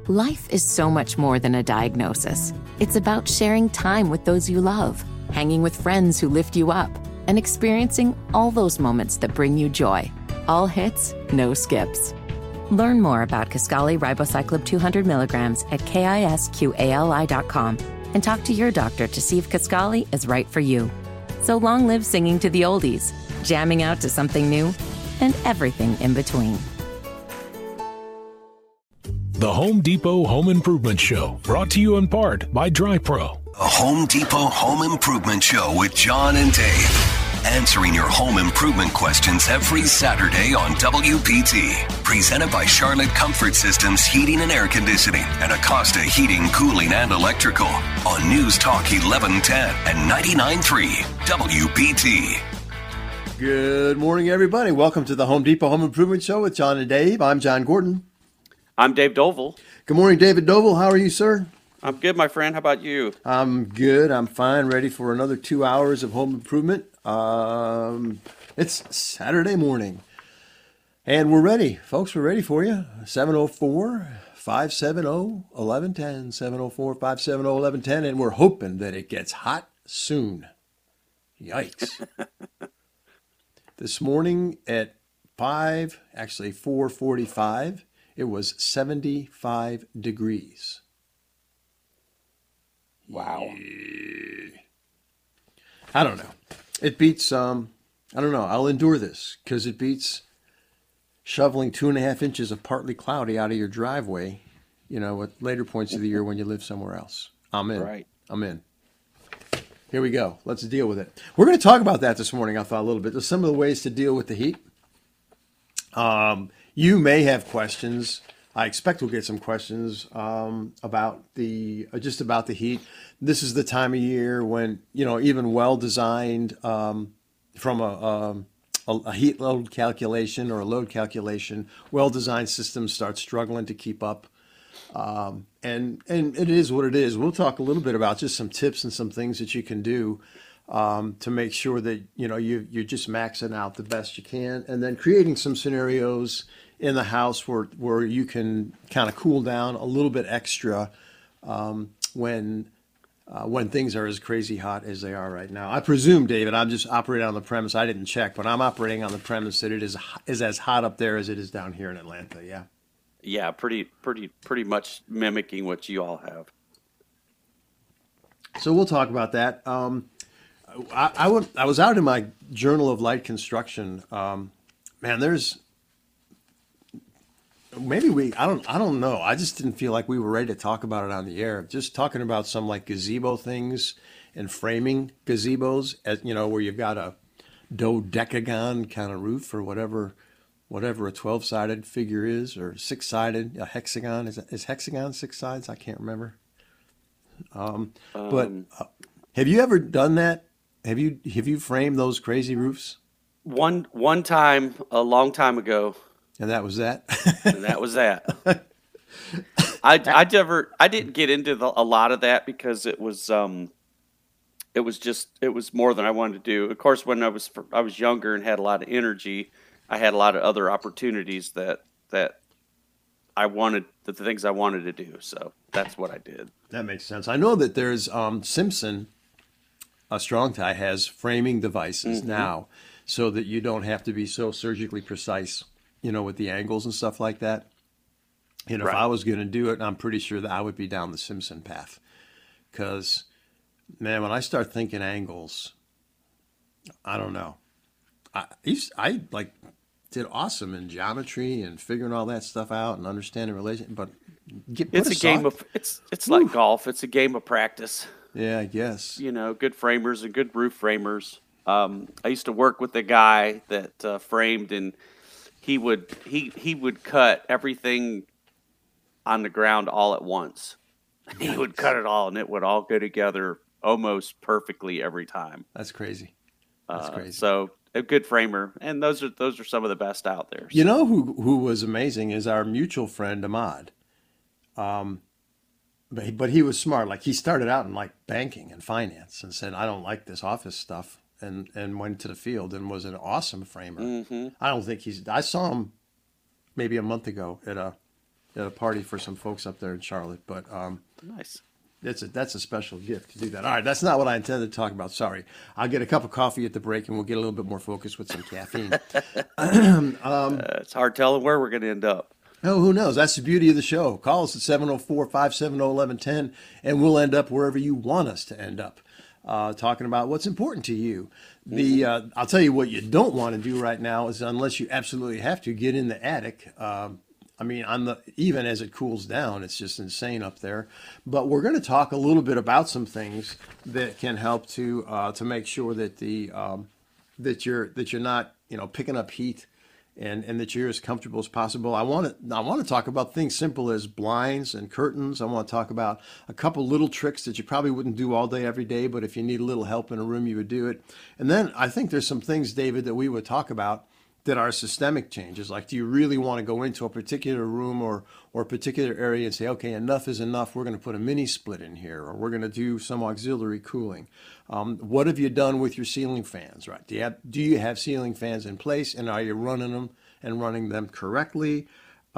Life is so much more than a diagnosis. It's about sharing time with those you love, hanging with friends who lift you up, and experiencing all those moments that bring you joy. All hits, no skips. Learn more about Kisqali Ribociclib 200 milligrams at KISQALI.com and talk to your doctor to see if Kisqali is right for you. So long live singing to the oldies, jamming out to something new, and everything in between. The Home Depot Home Improvement Show, brought to you in part by DryPro. The Home Depot Home Improvement Show with John and Dave. Answering your home improvement questions every Saturday on WPT. Presented by Charlotte Comfort Systems Heating and Air Conditioning and Acosta Heating, Cooling, and Electrical on News Talk 1110 and 99.3 WPT. Good morning, everybody. Welcome to the Home Depot Home Improvement Show with John and Dave. I'm John Gordon. I'm Dave Dovell. Good morning, David Dovell. How are you, sir? I'm good, my friend. How about you? I'm good. I'm fine. Ready for another 2 hours of home improvement. It's Saturday morning. And we're ready. Folks, we're ready for you. 704-570-1110. 704-570-1110. And we're hoping that it gets hot soon. Yikes. This morning at 4:45, it was 75 degrees. Wow. Yeah. I don't know. It beats, I don't know. I'll endure this because it beats shoveling 2.5 inches of partly cloudy out of your driveway, you know, at later points of the year when you live somewhere else. I'm in. Right. I'm in. Here we go. Let's deal with it. We're going to talk about that this morning, I thought, a little bit. There's some of the ways to deal with the heat. You may have questions. I expect we'll get some questions about the heat. This is the time of year when, you know, even well-designed from a heat load calculation or a load calculation, well-designed systems start struggling to keep up. And it is what it is. We'll talk a little bit about just some tips and some things that you can do to make sure that, you know, you're just maxing out the best you can, and then creating some scenarios in the house where you can kind of cool down a little bit extra when things are as crazy hot as they are right now. I presume, David, I'm just operating on the premise. I didn't check, but I'm operating on the premise that it is as hot up there as it is down here in Atlanta. Yeah. Yeah, pretty much mimicking what you all have. So we'll talk about that. I was out in my Journal of Light Construction. Man, there's maybe I don't know. I just didn't feel like we were ready to talk about it on the air. Just talking about some like gazebo things and framing gazebos, you know, where you've got a dodecagon kind of roof or whatever a 12-sided figure is, or 6-sided, a hexagon. Is hexagon 6 sides? I can't remember. But have you ever done that? Have you framed those crazy roofs? One time, a long time ago. And that was that? And that was that. I didn't get into a lot of that because it was more than I wanted to do. Of course, when I was younger and had a lot of energy, I had a lot of other opportunities that I wanted, the things I wanted to do. So that's what I did. That makes sense. I know that there's Simpson, a strong tie, has framing devices now so that you don't have to be so surgically precise, you know, with the angles and stuff like that. You know, right. If I was going to do it, I'm pretty sure that I would be down the Simpson path. Because, man, when I start thinking angles, I don't know. I did awesome in geometry and figuring all that stuff out and understanding relation, but it's like golf. It's a game of practice. Yeah, I guess. You know, good framers and good roof framers. I used to work with a guy that framed, and he would cut everything on the ground all at once. Nice. He would cut it all, and it would all go together almost perfectly every time. That's crazy. That's crazy. So a good framer, and those are some of the best out there. You know who was amazing is our mutual friend Ahmad. But he was smart. Like, he started out in like banking and finance and said, I don't like this office stuff, and went to the field and was an awesome framer. I don't think I saw him maybe a month ago at a at a party for some folks up there in Charlotte. But Nice. that's a special gift to do that. All right, that's not what I intended to talk about. Sorry. I'll get a cup of coffee at the break, and we'll get a little bit more focused with some caffeine. It's hard telling where we're going to end up. Oh, who knows? That's the beauty of the show. Call us at 704-570-1110, and we'll end up wherever you want us to end up, talking about what's important to you. I'll tell you what you don't want to do right now is, unless you absolutely have to, get in the attic. I mean, even as it cools down, it's just insane up there. But we're going to talk a little bit about some things that can help to make sure that that you're not picking up heat, and that you're as comfortable as possible. I want to talk about things simple as blinds and curtains. I want to talk about a couple little tricks that you probably wouldn't do all day every day, but if you need a little help in a room, you would do it. And then I think there's some things, David, that we would talk about that are systemic changes. Like, do you really want to go into a particular room or a particular area and say, okay, enough is enough. We're going to put a mini split in here, or we're going to do some auxiliary cooling. What have you done with your ceiling fans, right? Do you have ceiling fans in place, and are you running them and running them correctly?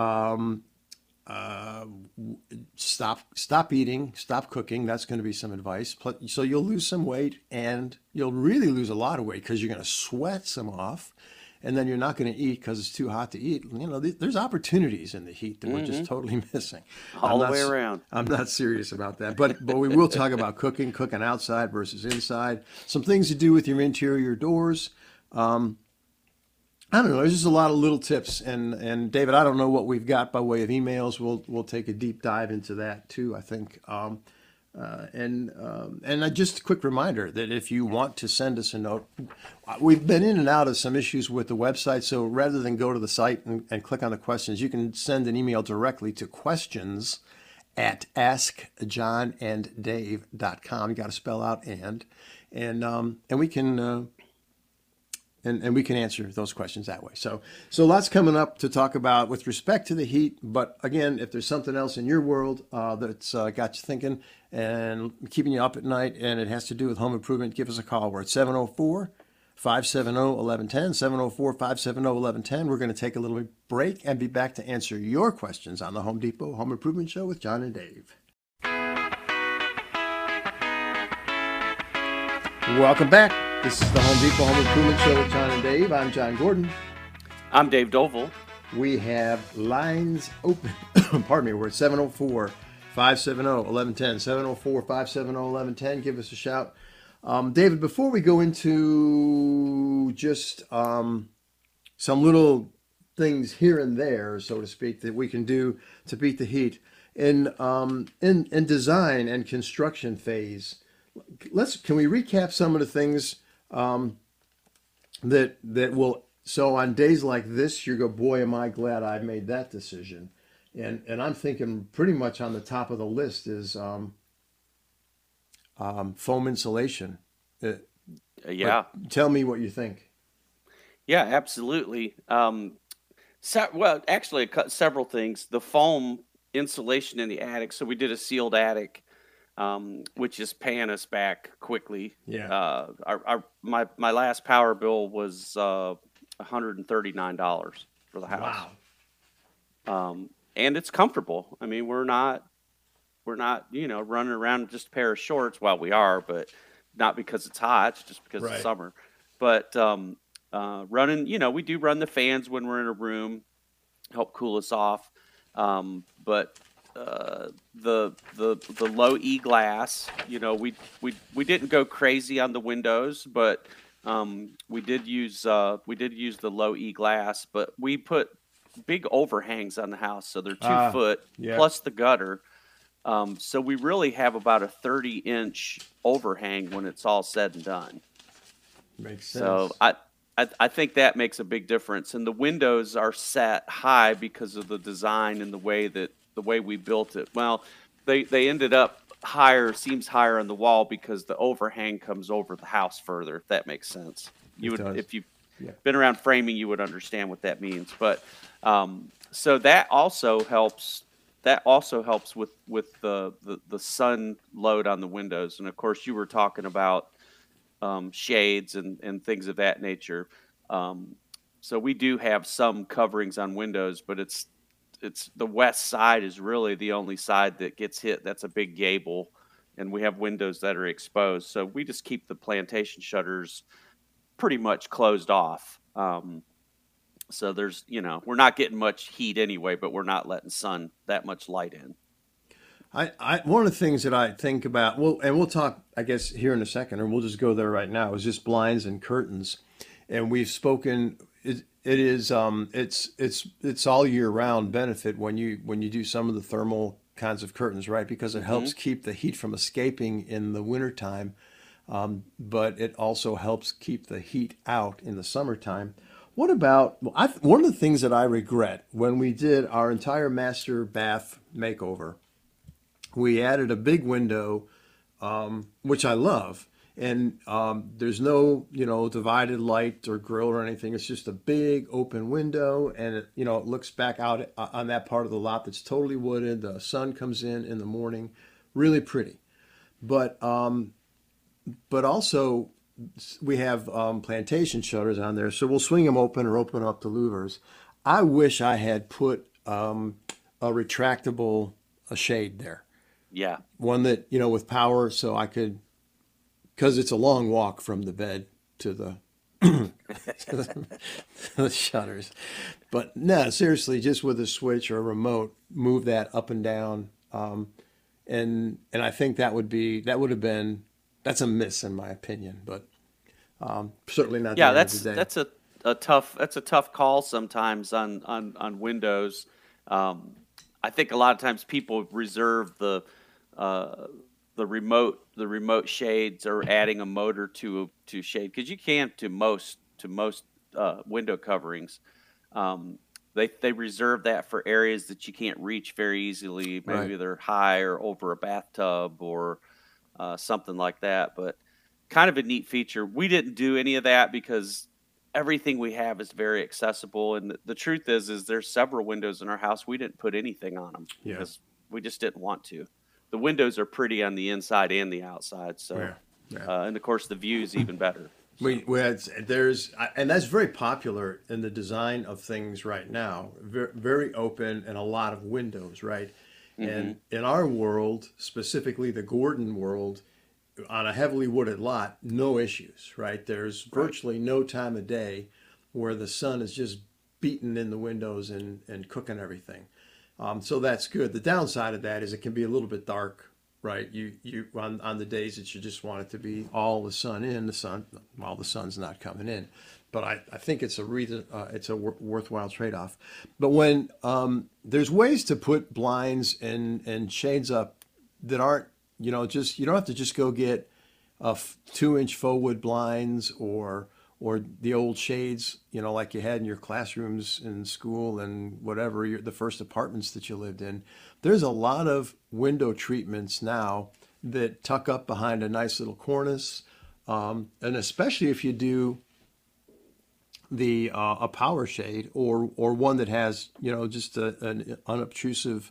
Stop eating, stop cooking. That's going to be some advice. So you'll lose some weight, and you'll really lose a lot of weight because you're going to sweat some off. And then you're not going to eat because it's too hot to eat. There's opportunities in the heat that we're just totally missing. All the way around. I'm not serious about that. But we will talk about cooking outside versus inside. Some things to do with your interior doors. I don't know. There's just a lot of little tips. And David, I don't know what we've got by way of emails. We'll take a deep dive into that too, I think. And just a quick reminder that if you want to send us a note, we've been in and out of some issues with the website. So rather than go to the site and click on the questions, you can send an email directly to questions@askjohnanddave.com. You got to spell out and we can and we can answer those questions that way. So lots coming up to talk about with respect to the heat. But again, if there's something else in your world that's got you thinking and keeping you up at night, and it has to do with home improvement, give us a call. We're at 704-570-1110, 704-570-1110. We're going to take a little break and be back to answer your questions on the Home Depot Home Improvement Show with John and Dave. Welcome back. This is the Home Depot Home Improvement Show with John and Dave. I'm John Gordon. I'm Dave Dovell. We have lines open. Pardon me. We're at 704-570-1110. 704-570-1110. Give us a shout. David, before we go into just some little things here and there, so to speak, that we can do to beat the heat in design and construction phase, can we recap some of the things that will, so on days like this, you go, boy, am I glad I made that decision. And I'm thinking pretty much on the top of the list is foam insulation. Yeah. Tell me what you think. Yeah, absolutely. Actually, several things. The foam insulation in the attic. So we did a sealed attic, which is paying us back quickly. Yeah. My last power bill was $139 for the house. Wow. And it's comfortable. I mean, we're not running around in just a pair of shorts. Well, we are, but not because it's hot. It's just because it's summer. But running, we do run the fans when we're in a room, help cool us off. But the low E glass, we didn't go crazy on the windows, but we did use the low E glass. But we put big overhangs on the house, so they're 2 foot plus the gutter. So we really have about a 30-inch overhang when it's all said and done. Makes sense. So I think that makes a big difference. And the windows are set high because of the design and the way we built it. Well, they ended up seems higher on the wall because the overhang comes over the house further, if that makes sense. If you've been around framing, you would understand what that means. But so that also helps. That also helps with the sun load on the windows. And of course, you were talking about shades and things of that nature. So we do have some coverings on windows, but it's it's the west side is really the only side that gets hit. That's a big gable, and we have windows that are exposed. So we just keep the plantation shutters pretty much closed off. So there's, we're not getting much heat anyway, but we're not letting that much light in. One of the things that I think about, well, and we'll talk, I guess, here in a second, or we'll just go there right now, is just blinds and curtains. And we've spoken, it's all year round benefit when you do some of the thermal kinds of curtains, right? Because it helps keep the heat from escaping in the wintertime. But it also helps keep the heat out in the summertime. One of the things that I regret when we did our entire master bath makeover, we added a big window, which I love. And there's no, divided light or grill or anything. It's just a big open window, and it looks back out on that part of the lot that's totally wooded. The sun comes in the morning, really pretty. But also we have plantation shutters on there, so we'll swing them open or open up the louvers. I wish I had put a retractable shade there. Yeah. One that, with power, so I could, because it's a long walk from the bed to the, the shutters. But no, seriously, just with a switch or a remote, move that up and down. And I think that's a miss in my opinion, but certainly not. Yeah, that's a tough call sometimes on windows. I think a lot of times people reserve the remote shades or adding a motor to shade, because you can to most window coverings. They reserve that for areas that you can't reach very easily. Maybe they're high or over a bathtub or something like that. But kind of a neat feature. We didn't do any of that because everything we have is very accessible. And the truth is there's several windows in our house. We didn't put anything on them because we just didn't want to. The windows are pretty on the inside and the outside. So, and of course the view is even better. So. And that's very popular in the design of things right now. Very, very open and a lot of windows, right? Mm-hmm. And in our world, specifically the Gordon world, on a heavily wooded lot, no issues, right? There's virtually no time of day where the sun is just beating in the windows and cooking everything. So that's good. The downside of that is it can be a little bit dark, right? You on the days that you just want it to be all the sun while the sun's not coming in. But I think it's a worthwhile trade-off. But when there's ways to put blinds and shades up that aren't, you don't have to just go get 2-inch faux wood blinds or the old shades, like you had in your classrooms in school and whatever, the first apartments that you lived in. There's a lot of window treatments now that tuck up behind a nice little cornice. And especially if you do a power shade or one that has, just an unobtrusive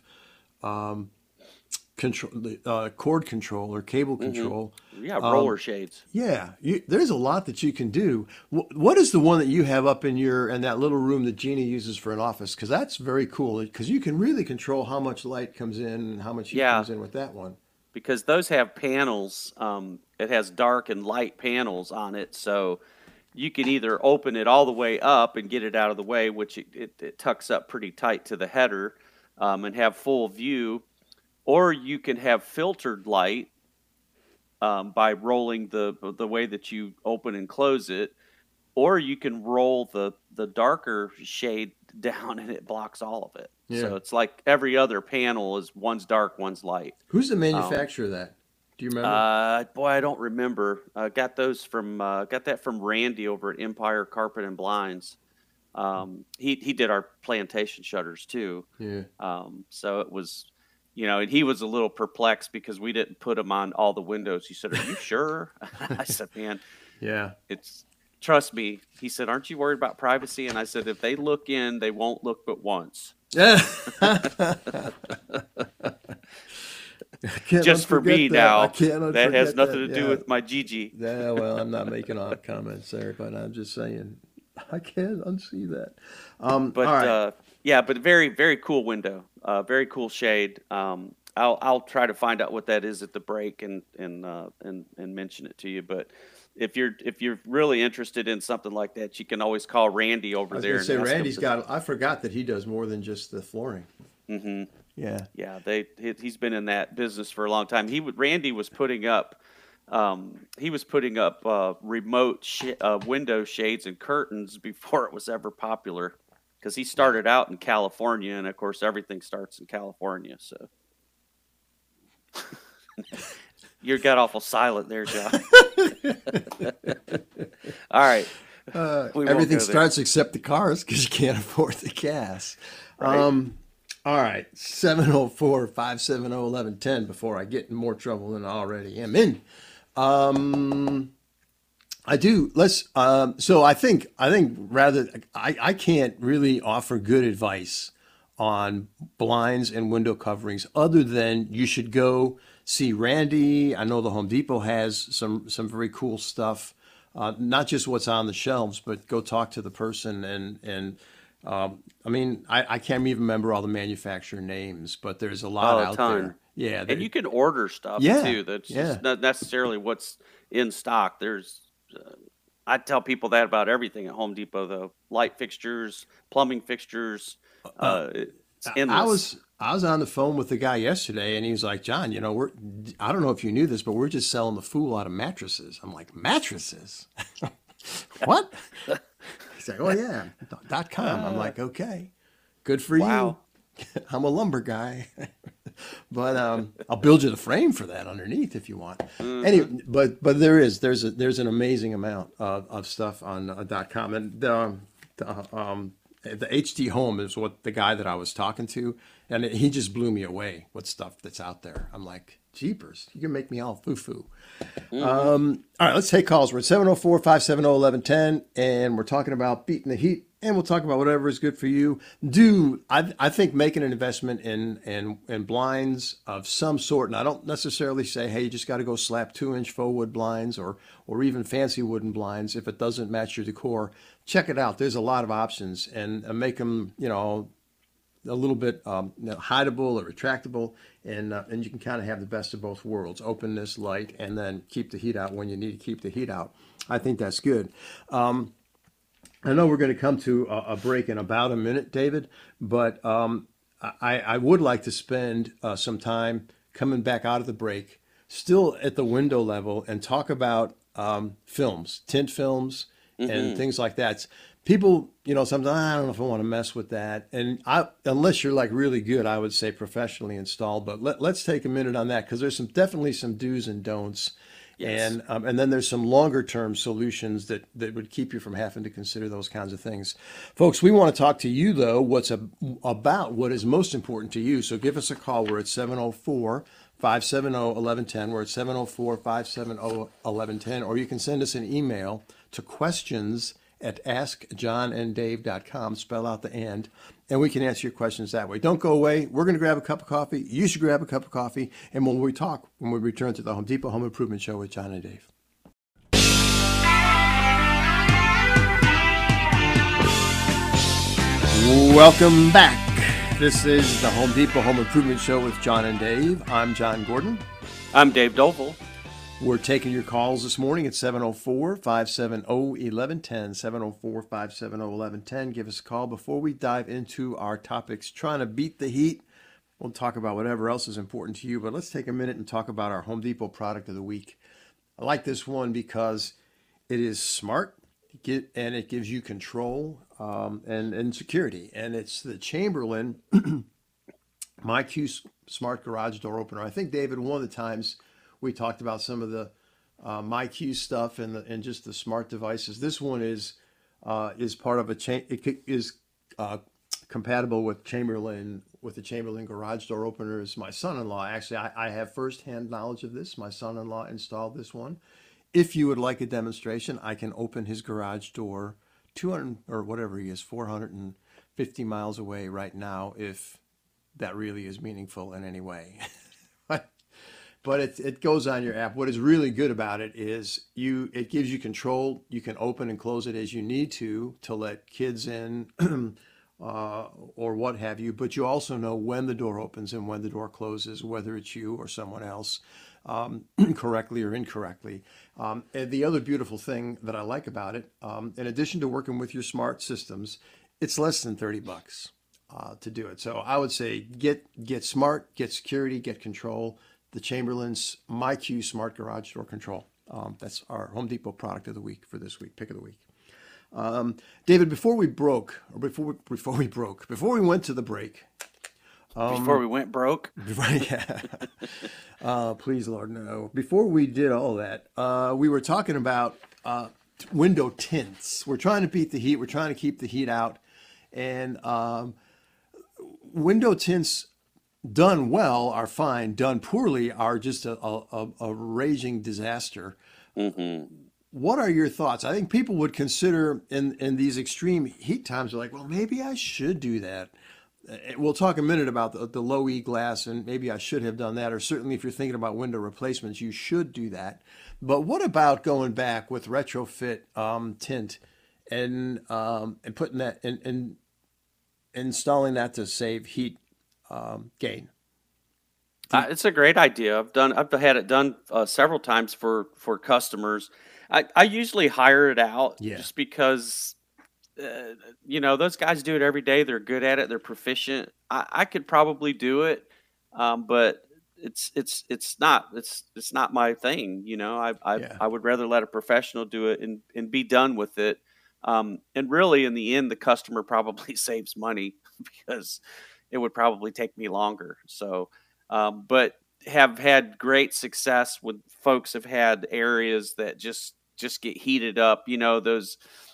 cord control or cable control. Yeah, roller shades. Yeah, there's a lot that you can do. What is the one that you have up in that little room that Jeannie uses for an office? Because that's very cool. Because you can really control how much light comes in and how much heat comes in with that one. Because those have panels. It has dark and light panels on it, so you can either open it all the way up and get it out of the way, which it tucks up pretty tight to the header, and have full view. Or you can have filtered light by rolling the way that you open and close it. Or you can roll the darker shade down and it blocks all of it. Yeah. So it's like every other panel is one's dark, one's light. Who's the manufacturer of that? Do you remember? Boy, I don't remember. Got that from Randy over at Empire Carpet and Blinds. He did our plantation shutters too. Yeah. So it was... and he was a little perplexed because we didn't put them on all the windows. He said, "Are you sure?" I said, "Man, trust me." He said, "Aren't you worried about privacy?" And I said, "If they look in, they won't look but once." Just for me now. That has nothing to do with my Gigi. Yeah, well, I'm not making odd comments there, but I'm just saying I can't unsee that. But all right. Yeah, but very, very cool window. Very cool shade. I'll try to find out what that is at the break and mention it to you. But if you're really interested in something like that, you can always call Randy over I was there. going to say and ask him Randy's got. I forgot that he does more than just the flooring. Mm-hmm. Yeah. Yeah, he's been in that business for a long time. Randy was putting up remote window shades and curtains before it was ever popular, because he started out in California, and of course everything starts in California. So you got awful silent there, John. All right, everything starts except the cars because you can't afford the gas. Right. All right, 704-570-1110 before I get in more trouble than I already am in. I do. So I think I can't really offer good advice on blinds and window coverings other than you should go see Randy. I know the Home Depot has some very cool stuff, not just what's on the shelves, but go talk to the person I mean, I can't even remember all the manufacturer names, but there's a lot out there. Yeah, and you can order stuff too. That's just not necessarily what's in stock. There's, I tell people that about everything at Home Depot, though. Light fixtures, plumbing fixtures. It's endless. I was on the phone with the guy yesterday, and he was like, "John, I don't know if you knew this, but we're just selling the fool out of mattresses." I'm like, "Mattresses? What?" He's like, "Oh yeah, .com." I'm like, "Okay, good for you. I'm a lumber guy." But I'll build you the frame for that underneath if you want. Mm-hmm. Anyway, but there's an amazing amount of stuff on .com, and the HD Home is what the guy that I was talking to, and he just blew me away with stuff that's out there. I'm like, jeepers, you can make me all foo-foo. Mm-hmm. All right, let's take calls. We're at 704-570-1110, and we're talking about beating the heat. And we'll talk about whatever is good for you. I think making an investment in blinds of some sort, and I don't necessarily say, hey, you just got to go slap 2-inch faux wood blinds or even fancy wooden blinds if it doesn't match your decor. Check it out. There's a lot of options, and make them, a little bit hideable or retractable, and you can kind of have the best of both worlds: openness, light, and then keep the heat out when you need to keep the heat out. I think that's good. I know we're going to come to a break in about a minute, David, but I would like to spend some time coming back out of the break, still at the window level, and talk about films, tint films, and things like that. People, sometimes I don't know if I want to mess with that, and unless you're like really good, I would say professionally installed. But let's take a minute on that, because there's definitely some do's and don'ts. Yes. And then there's some longer term solutions that would keep you from having to consider those kinds of things. Folks, we want to talk to you, though, about what is most important to you. So give us a call. We're at 704-570-1110. We're at 704-570-1110. Or you can send us an email to questions@askjohnanddave.com. Spell out the "and." And we can answer your questions that way. Don't go away. We're going to grab a cup of coffee. You should grab a cup of coffee. And when we return to the Home Depot Home Improvement Show with John and Dave. Welcome back. This is the Home Depot Home Improvement Show with John and Dave. I'm John Gordon. I'm Dave Doval. We're taking your calls this morning at 704-570-1110, 704-570-1110. Give us a call. Before we dive into our topics, trying to beat the heat, we'll talk about whatever else is important to you, but let's take a minute and talk about our Home Depot product of the week. I like this one because it is smart, and it gives you control and security, and it's the Chamberlain MyQ Smart Garage Door Opener. I think, David, one of the times we talked about some of the MyQ stuff and just the smart devices. This one is part of it is compatible with Chamberlain, with the Chamberlain garage door openers. My son-in-law, actually, I have firsthand knowledge of this. My son-in-law installed this one. If you would like a demonstration, I can open his garage door 200 or whatever he is, 450 miles away right now, if that really is meaningful in any way. But it goes on your app. What is really good about it is it gives you control. You can open and close it as you need to let kids in, or what have you, but you also know when the door opens and when the door closes, whether it's you or someone else, correctly or incorrectly. And the other beautiful thing that I like about it, in addition to working with your smart systems, it's less than $30 to do it. So I would say get smart, get security, get control. The Chamberlain's MyQ Smart Garage Door Control. That's our Home Depot product of the week for this week, pick of the week. David, before we went to the break. Before we went broke? Yeah. Please, Lord, no. Before we did all that, we were talking about window tints. We're trying to beat the heat. We're trying to keep the heat out. And window tints done well are fine. Done poorly are just a raging disaster. Mm-hmm. What are your thoughts? I think people would consider in these extreme heat times, they're like, well, maybe I should do that. We'll talk a minute about the low E glass, and maybe I should have done that. Or certainly if you're thinking about window replacements, you should do that. But what about going back with retrofit tint and putting that and installing that to save heat gain? It's a great idea. I've had it done several times for customers. I usually hire it out just because, those guys do it every day. They're good at it. They're proficient. I could probably do it, but it's not my thing. I would rather let a professional do it and be done with it. And really, in the end, the customer probably saves money because it would probably take me longer. So, but have had great success with folks have had areas that just get heated up. Those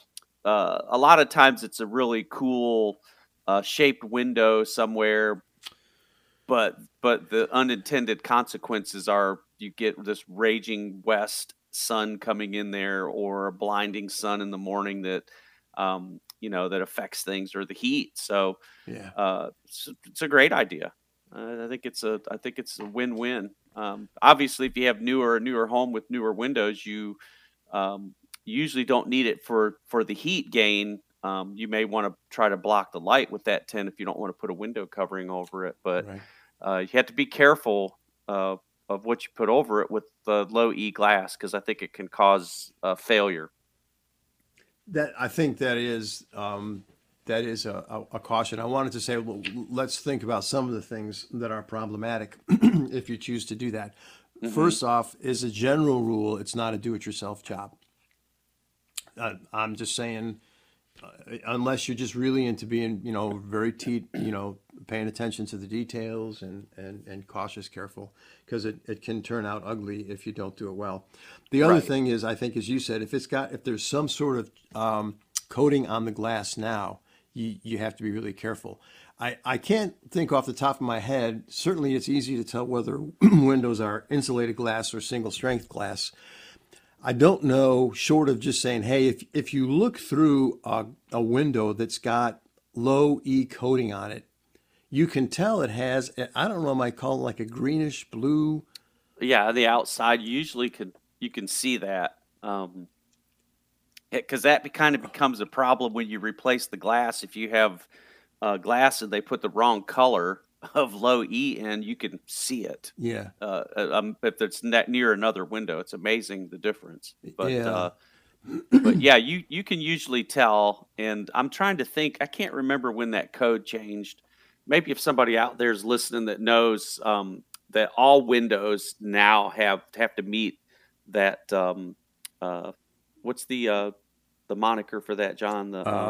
a lot of times it's a really cool shaped window somewhere, but the unintended consequences are you get this raging west sun coming in there, or a blinding sun in the morning that that affects things, or the heat. So it's a great idea. I think it's a win-win. Obviously, if you have a newer home with newer windows, you usually don't need it for the heat gain. You may want to try to block the light with that tint if you don't want to put a window covering over it. But you have to be careful of what you put over it with the low E glass, because I think it can cause failure. I think that is a caution. I wanted to say, well, let's think about some of the things that are problematic if you choose to do that. Mm-hmm. First off, as a general rule, it's not a do-it-yourself job. I'm just saying, unless you're just really into being, very paying attention to the details and cautious, careful, because it can turn out ugly if you don't do it well. The other thing is, I think, as you said, if there's some sort of coating on the glass now, you have to be really careful. I can't think off the top of my head. Certainly, it's easy to tell whether windows are insulated glass or single strength glass. I don't know, short of just saying, hey, if you look through a window that's got low E coating on it, you can tell it has, I don't know, I might call it like a greenish blue. Yeah, the outside, you can see that. Because that kind of becomes a problem when you replace the glass. If you have glass and they put the wrong color of low E in, you can see it. Yeah. If it's near another window, it's amazing the difference. But but yeah, you can usually tell. And I'm trying to think. I can't remember when that code changed. Maybe if somebody out there is listening that knows that all windows now have to meet that. What's the moniker for that, John?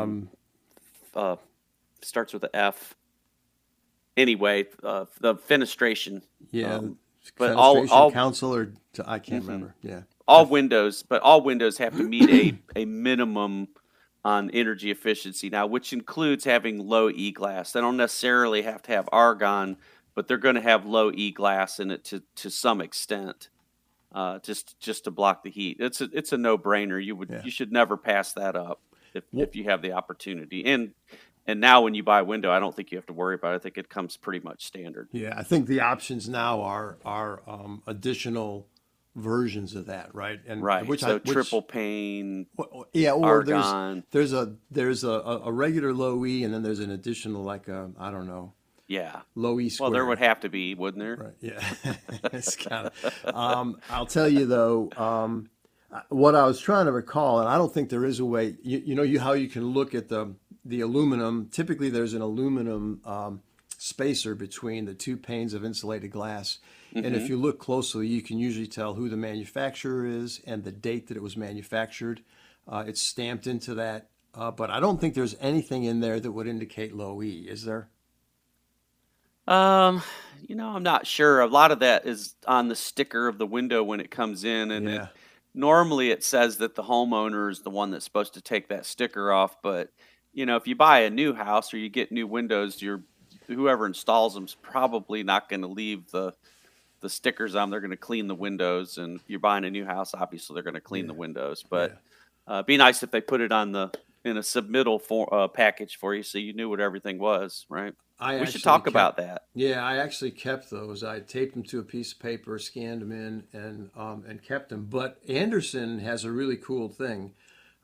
The starts with an F. Anyway, the fenestration. Yeah, but fenestration all council, or I can't remember. Yeah, all windows have to meet a minimum on energy efficiency now, which includes having low E glass. They don't necessarily have to have argon, but they're going to have low E glass in it to some extent, just to block the heat. It's a no-brainer. You should never pass that up if you have the opportunity. And now when you buy a window, I don't think you have to worry about it. I think it comes pretty much standard. Yeah, I think the options now are additional versions of that, right? And Right. which So triple pane, yeah, or argon. there's a regular low E, and then there's an additional like a, I don't know, Yeah. low E Well, squared. there would have to be, wouldn't there? Right. Yeah. It's kind of. I'll tell you though. What I was trying to recall, and I don't think there is a way. How you can look at the aluminum. Typically, there's an aluminum spacer between the two panes of insulated glass, and if you look closely, you can usually tell who the manufacturer is and the date that it was manufactured. It's stamped into that, but I don't think there's anything in there that would indicate low E. Is there? I'm not sure. A lot of that is on the sticker of the window when it comes in, and Yeah. normally it says that the homeowner is the one that's supposed to take that sticker off. But if you buy a new house or you get new windows, whoever installs them is probably not going to leave the stickers on. They're going to clean the windows, and if you're buying a new house, obviously they're going to clean the windows. But be nice if they put it in a submittal package for you, so you knew what everything was, right? We should talk about that. Yeah, I actually kept those. I taped them to a piece of paper, scanned them in, and kept them. But Anderson has a really cool thing.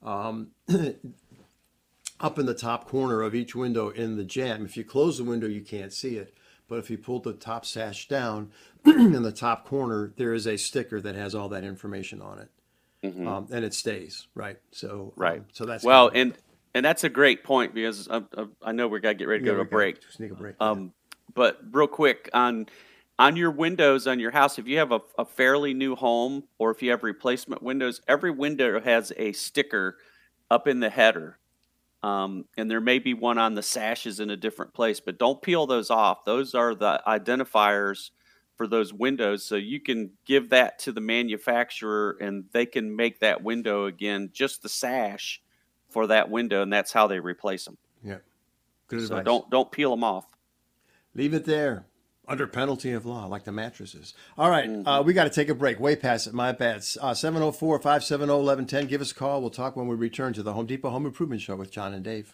Up in the top corner of each window in the jamb, if you close the window, you can't see it. But if you pull the top sash down, in the top corner, there is a sticker that has all that information on it. And it stays, right? So, Right. So that's well, and that's a great point, because I know we got to get ready to go to a break. Sneak a break. But real quick, on your windows on your house, if you have a fairly new home or if you have replacement windows, every window has a sticker up in the header. And there may be one on the sashes in a different place, but don't peel those off. Those are the identifiers for those windows. So you can give that to the manufacturer and they can make that window again, just the sash for that window. And that's how they replace them. Yeah. Good So advice. don't peel them off. Leave it there under penalty of law, like the mattresses. All right. We got to take a break. Way past it. My bad. 704-570-1110. Give us a call. We'll talk when we return to the Home Depot Home Improvement Show with John and Dave.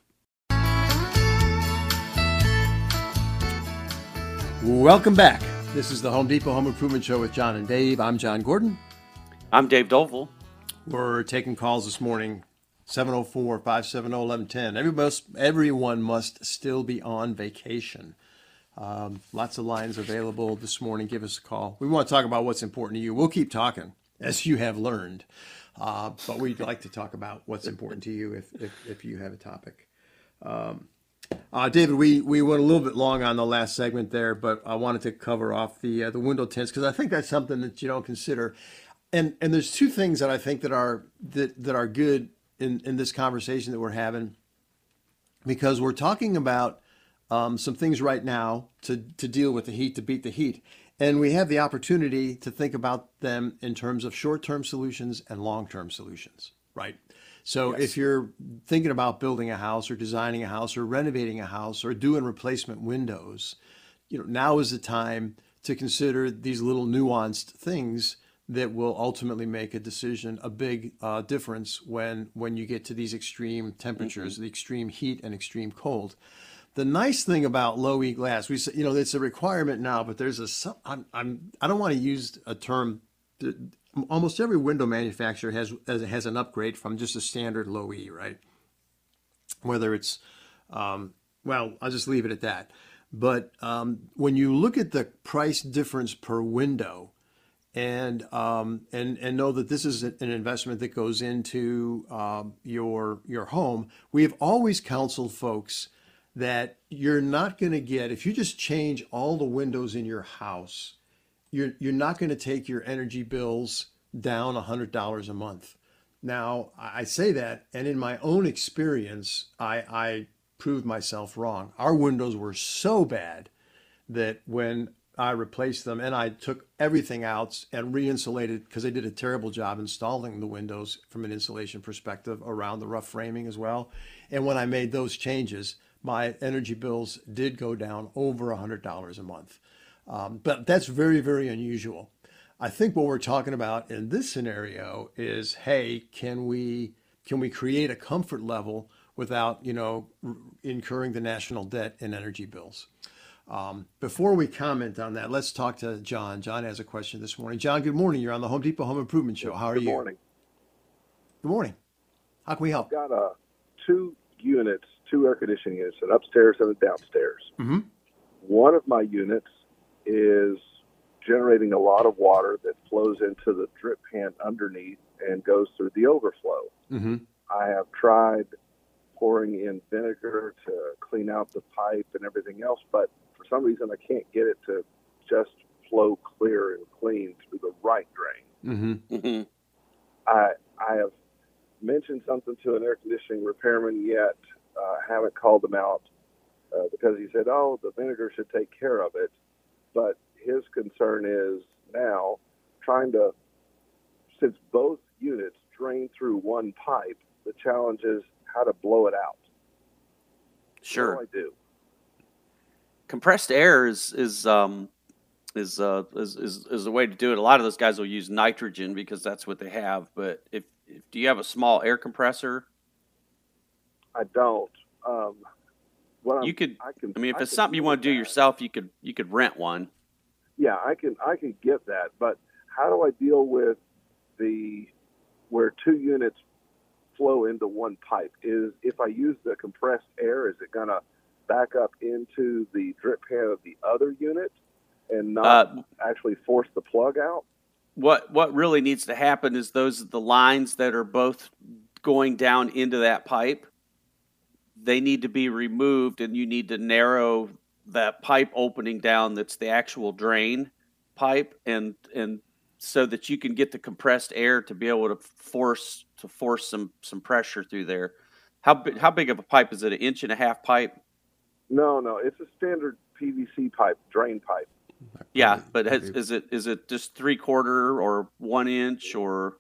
Welcome back. This is the Home Depot Home Improvement Show with John and Dave. I'm John Gordon. I'm Dave Dovell. We're taking calls this morning. 704-570-1110. Everyone must still be on vacation. Lots of lines available this morning. Give us a call. We want to talk about what's important to you. We'll keep talking, as you have learned. But we'd like to talk about what's important to you if you have a topic. David, we went a little bit long on the last segment there, but I wanted to cover off the window tints because I think that's something that you don't consider. And there's two things that I think that are good in this conversation that we're having, because we're talking about some things right now to deal with the heat, to beat the heat. And we have the opportunity to think about them in terms of short-term solutions and long-term solutions, right? So Yes. if you're thinking about building a house or designing a house or renovating a house or doing replacement windows, now is the time to consider these little nuanced things that will ultimately make a decision, a big difference when you get to these extreme temperatures, the extreme heat and extreme cold. The nice thing about low E glass, we say, it's a requirement now, but there's I don't want to use a term. Almost every window manufacturer has an upgrade from just a standard low E, right? Whether it's, I'll just leave it at that. But when you look at the price difference per window, and know that this is an investment that goes into your home, we have always counseled folks that you're not going to get, if you just change all the windows in your house, you're not going to take your energy bills down $100 a month. Now, I say that, and in my own experience, I proved myself wrong. Our windows were so bad that when I replaced them and I took everything out and re-insulated, because they did a terrible job installing the windows from an insulation perspective around the rough framing as well. And when I made those changes, my energy bills did go down over $100 a month. But that's very, very unusual. I think what we're talking about in this scenario is, hey, can we create a comfort level without, incurring the national debt in energy bills? Before we comment on that, let's talk to John. John has a question this morning. John, good morning. You're on the Home Depot Home Improvement Show. How are you? Good morning. Good morning. How can we help? I've got two air conditioning units, an upstairs and a downstairs. Mm-hmm. One of my units is generating a lot of water that flows into the drip pan underneath and goes through the overflow. Mm-hmm. I have tried pouring in vinegar to clean out the pipe and everything else, but for some reason I can't get it to just flow clear and clean through the right drain. Mm-hmm. Mm-hmm. I have mentioned something to an air conditioning repairman yet. Haven't called them out because he said, oh, the vinegar should take care of it. But his concern is now trying to, since both units drain through one pipe, the challenge is how to blow it out. Sure. What do I do? Compressed air is a way to do it. A lot of those guys will use nitrogen because that's what they have. But if do you have a small air compressor? I don't. You could. I mean, if it's something you want to do yourself, you could rent one. Yeah, I can get that. But how do I deal with where two units flow into one pipe? Is if I use the compressed air, is it going to back up into the drip pan of the other unit and not actually force the plug out? What really needs to happen is the lines that are both going down into that pipe, they need to be removed, and you need to narrow that pipe opening down that's the actual drain pipe, and so that you can get the compressed air to be able to force some pressure through there. How big of a pipe is it? 1.5 inch pipe? No, it's a standard PVC pipe, drain pipe. Yeah, but is it just 3/4 or 1 inch or?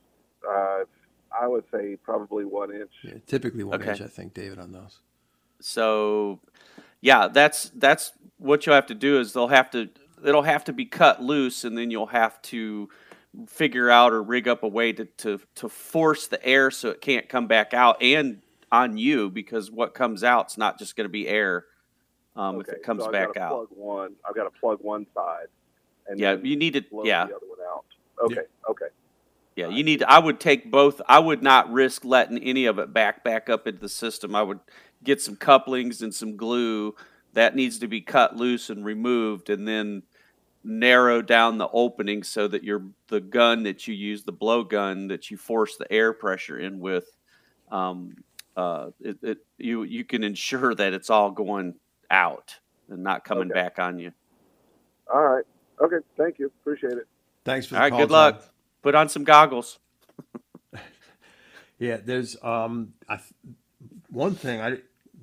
I would say probably 1 inch. Yeah, typically 1 inch, I think, David, on those. So, yeah, that's what you'll have to do is it'll have to be cut loose, and then you'll have to figure out or rig up a way to force the air so it can't come back out and on you, because what comes out is not just going to be air if it comes back out. I've got to plug one side. And you need to blow the other one out. Okay. Yeah, you need to, I would take both. I would not risk letting any of it back up into the system. I would get some couplings and some glue that needs to be cut loose and removed, and then narrow down the opening so that the gun that you use, the blow gun that you force the air pressure in with, you can ensure that it's all going out and not coming back on you. All right. Okay. Thank you. Appreciate it. Thanks for the call. All right. Good luck. John. Put on some goggles. Yeah, there's one thing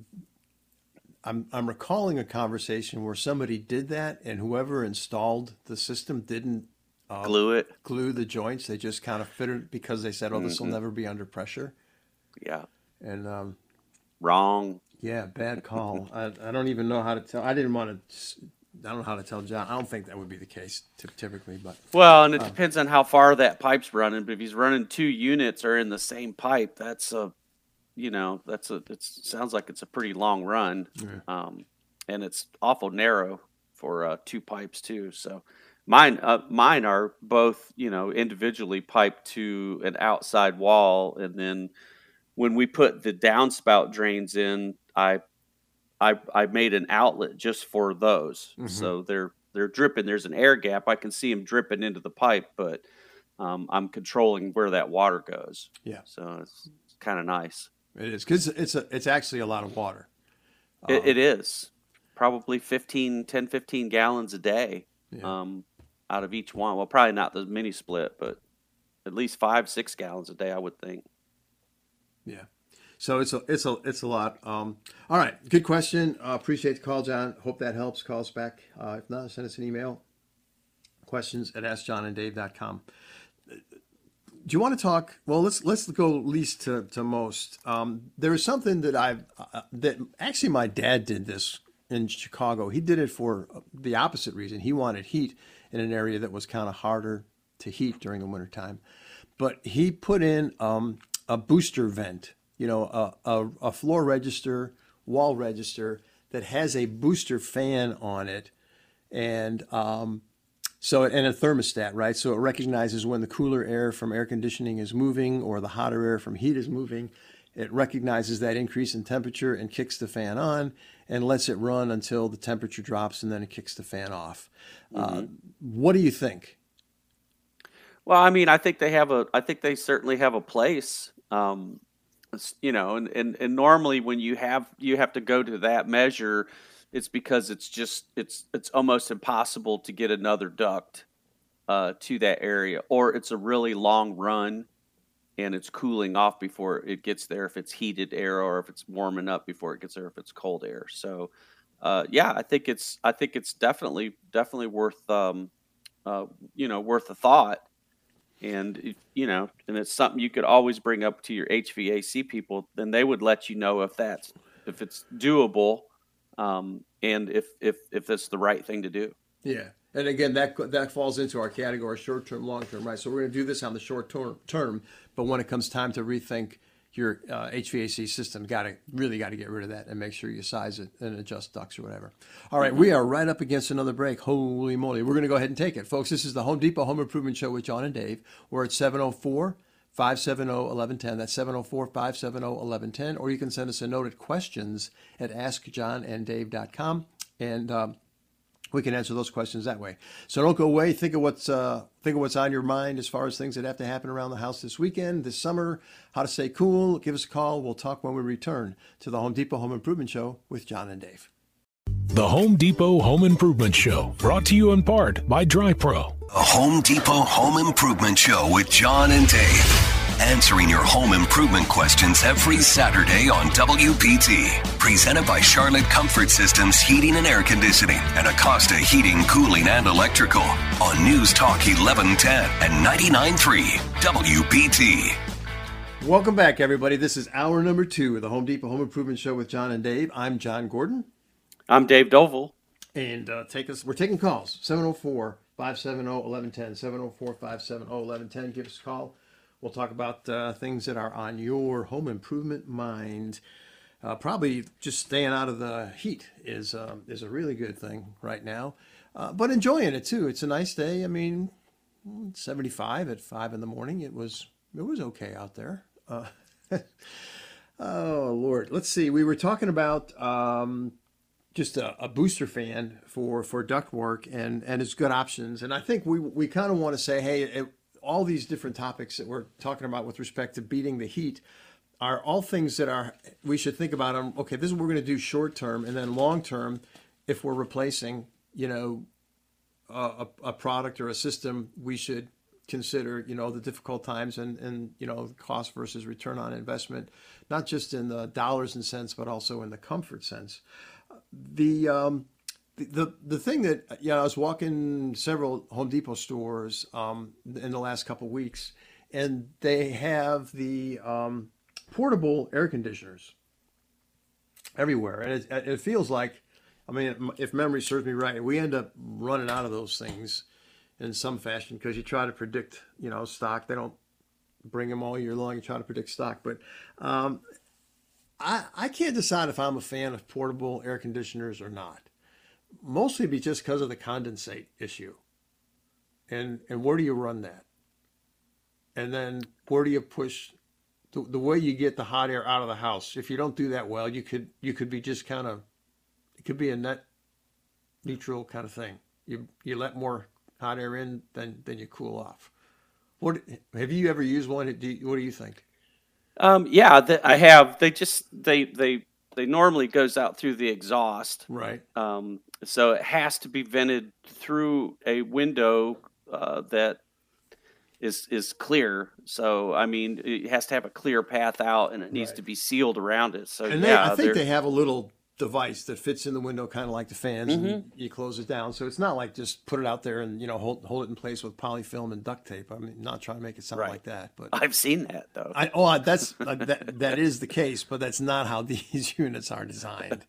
I'm recalling a conversation where somebody did that, and whoever installed the system didn't glue the joints. They just kind of fitted because they said, "Oh, this will never be under pressure." Yeah, and wrong. Yeah, bad call. I don't even know how to tell. I don't know how to tell John. I don't think that would be the case typically, but and it depends on how far that pipe's running. But if he's running 2 units or in the same pipe, it sounds like it's a pretty long run, and it's awful narrow for 2 pipes too. So mine are both individually piped to an outside wall, and then when we put the downspout drains in, I made an outlet just for those. Mm-hmm. So they're dripping. There's an air gap. I can see them dripping into the pipe, but I'm controlling where that water goes. Yeah. So it's kind of nice. It is, because it's actually a lot of water. It is. Probably 15 gallons a day out of each one. Well, probably not the mini split, but at least 5-6 gallons a day, I would think. Yeah. So it's a lot. All right. Good question. Appreciate the call, John. Hope that helps. Call us back. If not, send us an email. questions@askjohnanddave.com. Do you want to talk? Well, let's go least to most. There is something that that actually my dad did this in Chicago. He did it for the opposite reason. He wanted heat in an area that was kind of harder to heat during the wintertime. But he put in a booster vent, a floor register, wall register that has a booster fan on it, and so and a thermostat, right? So it recognizes when the cooler air from air conditioning is moving or the hotter air from heat is moving. It recognizes that increase in temperature and kicks the fan on and lets it run until the temperature drops, and then it kicks the fan off. What do you think? Well, I mean, I think they certainly have a place. You know, and normally when you have to go to that measure, it's because it's almost impossible to get another duct to that area, or it's a really long run and it's cooling off before it gets there, if it's heated air, or if it's warming up before it gets there, if it's cold air. So yeah, I think it's definitely worth worth a thought. And and it's something you could always bring up to your HVAC people. Then they would let you know if it's doable, and if it's the right thing to do. Yeah, and again, that falls into our category: short term, long term, right? So we're going to do this on the short term, but when it comes time to rethink your HVAC system, really got to get rid of that and make sure you size it and adjust ducts or whatever. All right, we are right up against another break. Holy moly. We're going to go ahead and take it. Folks, this is the Home Depot Home Improvement Show with John and Dave. We're at 704-570-1110. That's 704-570-1110. Or you can send us a note at questions@askjohnanddave.com. And we can answer those questions that way. So don't go away. Think of what's on your mind as far as things that have to happen around the house this weekend, this summer, how to stay cool. Give us a call. We'll talk when we return to the Home Depot Home Improvement Show with John and Dave. The Home Depot Home Improvement Show, brought to you in part by DryPro. A Home Depot Home Improvement Show with John and Dave. Answering your home improvement questions every Saturday on WPT. Presented by Charlotte Comfort Systems Heating and Air Conditioning and Acosta Heating, Cooling, and Electrical on News Talk 1110 and 99.3 WPT. Welcome back, everybody. This is hour number 2 of the Home Depot Home Improvement Show with John and Dave. I'm John Gordon. I'm Dave Doval. And we're taking calls. 704-570-1110. 704-570-1110. Give us a call. We'll talk about things that are on your home improvement mind. Probably just staying out of the heat is a really good thing right now, but enjoying it too. It's a nice day. I mean, 75 at 5 in the morning. It was okay out there. Oh Lord, let's see. We were talking about just a booster fan for ductwork and its good options, and I think we kind of want to say, hey. All these different topics that we're talking about with respect to beating the heat are all things that we should think about. Okay, this is what we're going to do short term, and then long term, if we're replacing, a product or a system, we should consider, the difficult times and cost versus return on investment, not just in the dollars and cents, but also in the comfort sense. The thing that, I was walking several Home Depot stores in the last couple of weeks, and they have the portable air conditioners everywhere. And it feels like, if memory serves me right, we end up running out of those things in some fashion because you try to predict, stock. They don't bring them all year long. You try to predict stock. But I can't decide if I'm a fan of portable air conditioners or not. Mostly just because of the condensate issue. And where do you run that? And then where do you push the way you get the hot air out of the house? If you don't do that well, you could be just kind of, it could be a net neutral kind of thing. You let more hot air in than you cool off. Have you ever used one? What do you think? Yeah, I have. They normally goes out through the exhaust. Right. So it has to be vented through a window that is clear. So, it has to have a clear path out, and it needs to be sealed around it. So, and I think they have a little device that fits in the window, kind of like the fans, and you close it down. So it's not like just put it out there and hold it in place with polyfilm and duct tape. Not trying to make it sound like that, but I've seen that though. That is the case, but that's not how these units are designed.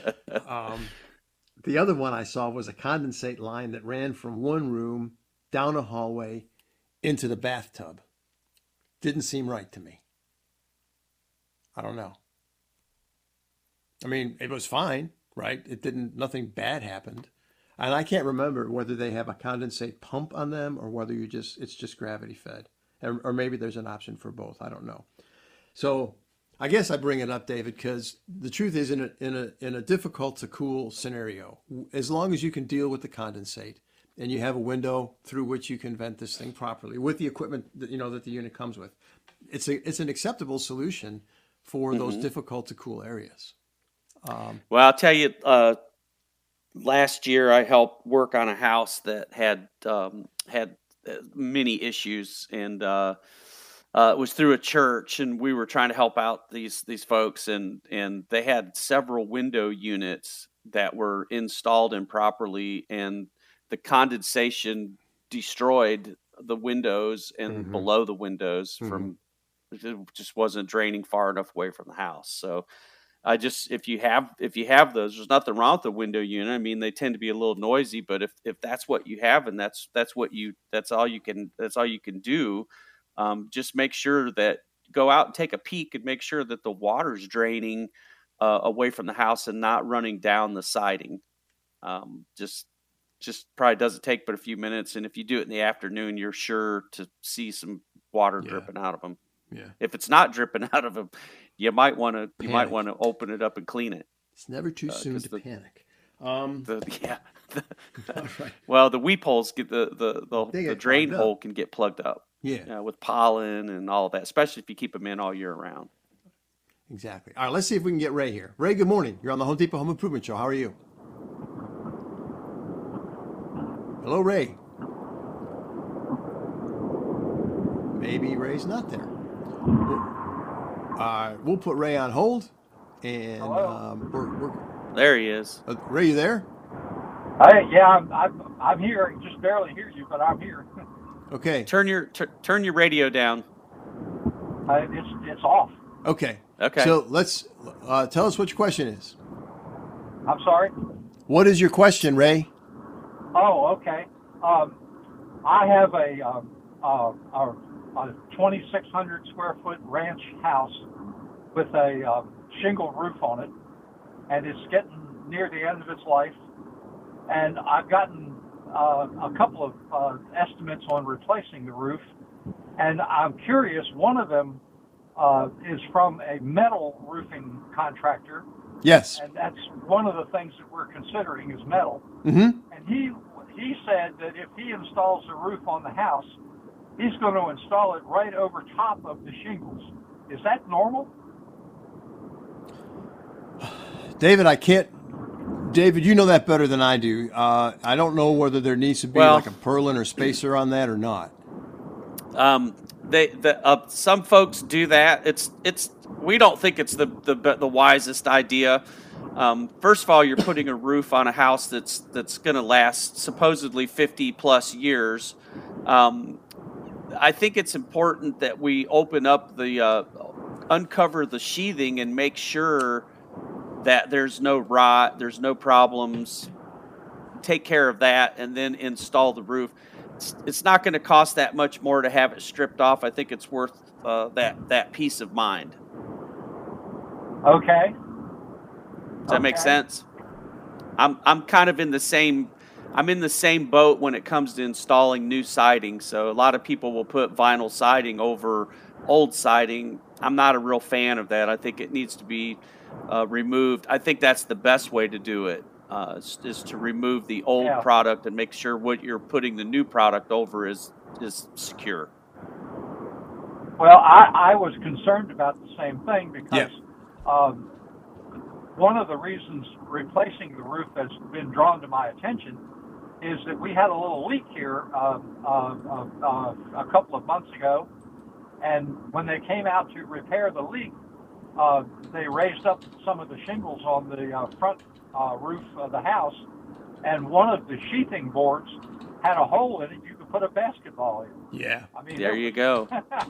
The other one I saw was a condensate line that ran from one room down a hallway into the bathtub. Didn't seem right to me. I don't know. It was fine. right? Nothing bad happened. And I can't remember whether they have a condensate pump on them or whether it's just gravity fed. Or maybe there's an option for both. I don't know. So I guess I bring it up, David, because the truth is in a difficult to cool scenario, as long as you can deal with the condensate and you have a window through which you can vent this thing properly with the equipment that the unit comes with, it's an acceptable solution for those difficult to cool areas. Well, I'll tell you, last year I helped work on a house that had many issues, and it was through a church, and we were trying to help out these folks, and they had several window units that were installed improperly, and the condensation destroyed the windows and below the windows from it just wasn't draining far enough away from the house. So if you have those, there's nothing wrong with the window unit. I mean, they tend to be a little noisy, but if that's what you have and that's all you can do, just make sure that go out and take a peek and make sure that the water's draining away from the house and not running down the siding. Just probably doesn't take but a few minutes, and if you do it in the afternoon, you're sure to see some water dripping out of them. Yeah. If it's not dripping out of them, you might want to open it up and clean it. It's never too soon to panic. All right. Well, the weep holes get the drain hole can get plugged up. Yeah. With pollen and all of that, especially if you keep them in all year round. Exactly. All right, let's see if we can get Ray here. Ray, good morning. You're on the Home Depot Home Improvement Show. How are you? Hello, Ray. Maybe Ray's not there. We'll put Ray on hold, and we're there he is. Ray, you there? I'm here. Just barely hear you, but I'm here. Okay. Turn your radio down. It's off. Okay. Okay. So let's tell us what your question is. I'm sorry. What is your question, Ray? Oh, okay. I have a 2,600 square foot ranch house with a shingle roof on it, and it's getting near the end of its life. And I've gotten a couple of estimates on replacing the roof, and I'm curious. One of them is from a metal roofing contractor. Yes. And that's one of the things that we're considering is metal. Mm-hmm. And he said that if he installs the roof on the house, he's going to install it right over top of the shingles. Is that normal? David, David, you know that better than I do. I don't know whether there needs to be like a purlin or spacer on that or not. Some folks do that. We don't think it's the wisest idea. First of all, you're putting a roof on a house that's going to last supposedly 50 plus years. I think it's important that we open up uncover the sheathing and make sure that there's no rot, there's no problems. Take care of that and then install the roof. It's not going to cost that much more to have it stripped off. I think it's worth that peace of mind. Okay. Does that make sense? I'm kind of in the same boat when it comes to installing new siding. So a lot of people will put vinyl siding over old siding. I'm not a real fan of that. I think it needs to be removed. I think that's the best way to do it, is to remove the old product and make sure what you're putting the new product over is secure. Well, I was concerned about the same thing because one of the reasons replacing the roof has been drawn to my attention is that we had a little leak here a couple of months ago, and when they came out to repair the leak, they raised up some of the shingles on the front roof of the house, and one of the sheathing boards had a hole in it you could put a basketball in. Yeah. I mean, there you go.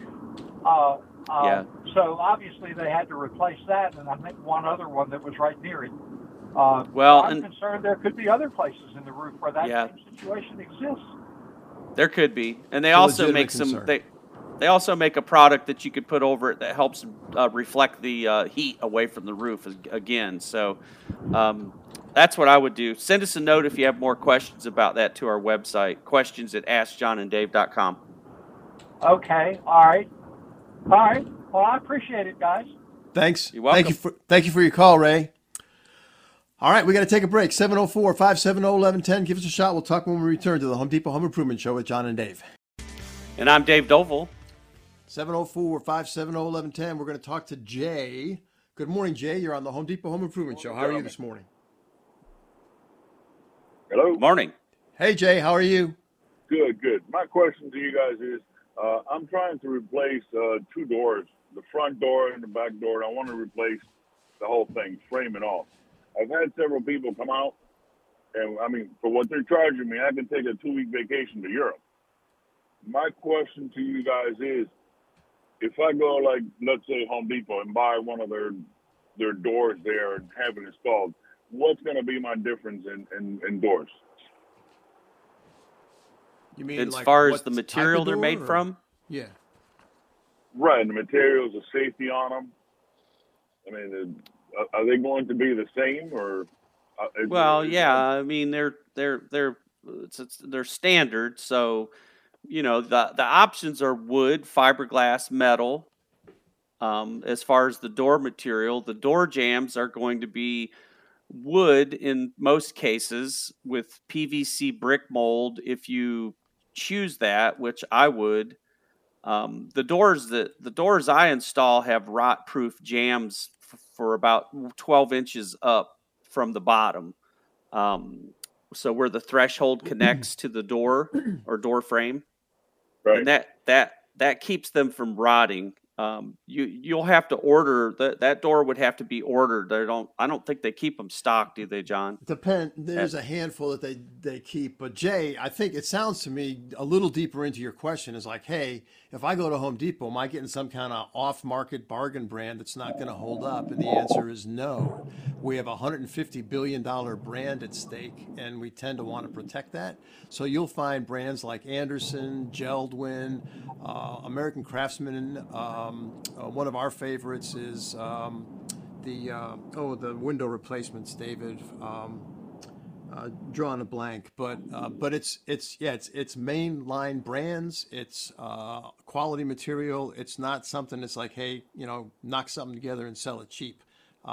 So obviously they had to replace that, and I think one other one that was right near it. I'm concerned there could be other places in the roof where that same situation exists. There could be, and they also make some. They also make a product that you could put over it that helps reflect the heat away from the roof again. So that's what I would do. Send us a note if you have more questions about that to our website, questions@askjohnanddave.com. Okay. All right. Well, I appreciate it, guys. Thanks. You're welcome. Thank you for your call, Ray. All right, we got to take a break. 704-570-1110. Give us a shot. We'll talk when we return to the Home Depot Home Improvement Show with John and Dave. And I'm Dave Dovell. 704-570-1110. We're going to talk to Jay. Good morning, Jay. You're on the Home Depot Home Improvement Show. How are you this morning? Hello. Morning. Hey, Jay. How are you? Good. My question to you guys is, I'm trying to replace 2 doors, the front door and the back door, and I want to replace the whole thing, frame and all. I've had several people come out, and I mean, for what they're charging me, I can take a 2-week vacation to Europe. My question to you guys is, if I go, like, let's say Home Depot and buy one of their doors there and have it installed, what's going to be my difference in doors? You mean As like far as what the type material of they're door, made or? from? Yeah. Right, the materials, the safety on them. I mean, are they going to be the same, or? Well, yeah. I mean, they're standard. So, you know, the options are wood, fiberglass, metal. As far as the door material, the door jambs are going to be wood in most cases with PVC brick mold if you choose that, which I would. The doors I install have rot-proof jambs for about 12 inches up from the bottom. So where the threshold connects to the door or door frame, right. and that keeps them from rotting. You'll have to order that door would have to be ordered. I don't think they keep them stocked, do they, John? There's a handful that they keep, but Jay, I think it sounds to me a little deeper into your question is like, hey, if I go to Home Depot, am I getting some kind of off-market bargain brand that's not going to hold up? And the answer is no. We have a $150 billion brand at stake, and we tend to want to protect that. So you'll find brands like Anderson, Geldwin, American Craftsman. One of our favorites is the window replacements, David. Drawing a blank, but it's mainline brands. It's quality material. It's not something that's like, hey, you know, knock something together and sell it cheap.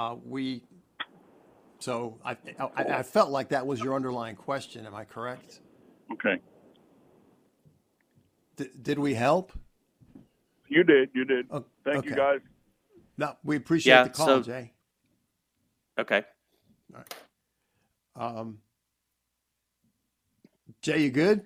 So I felt like that was your underlying question. Am I correct? Okay. Did we help? You did. Thank you, Okay. guys. No, we appreciate the call, Jay. Okay. All right. Jay, you good?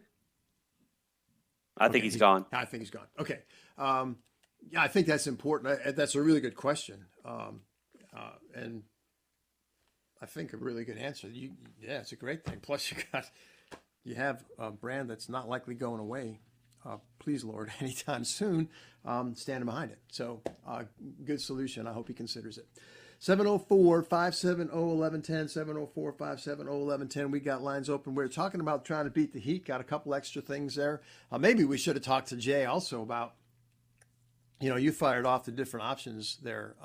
I think he's gone. I think he's gone. Okay. Yeah, I think that's important. That's a really good question. And I think a really good answer. Yeah, it's a great thing. Plus you have a brand that's not likely going away. Please, Lord, anytime soon, standing behind it. So good solution. I hope he considers it. 704-570-1110, 704-570-1110. We got lines open. We're talking about trying to beat the heat. Got a couple extra things there. Maybe we should have talked to Jay also about, you know, you fired off the different options there,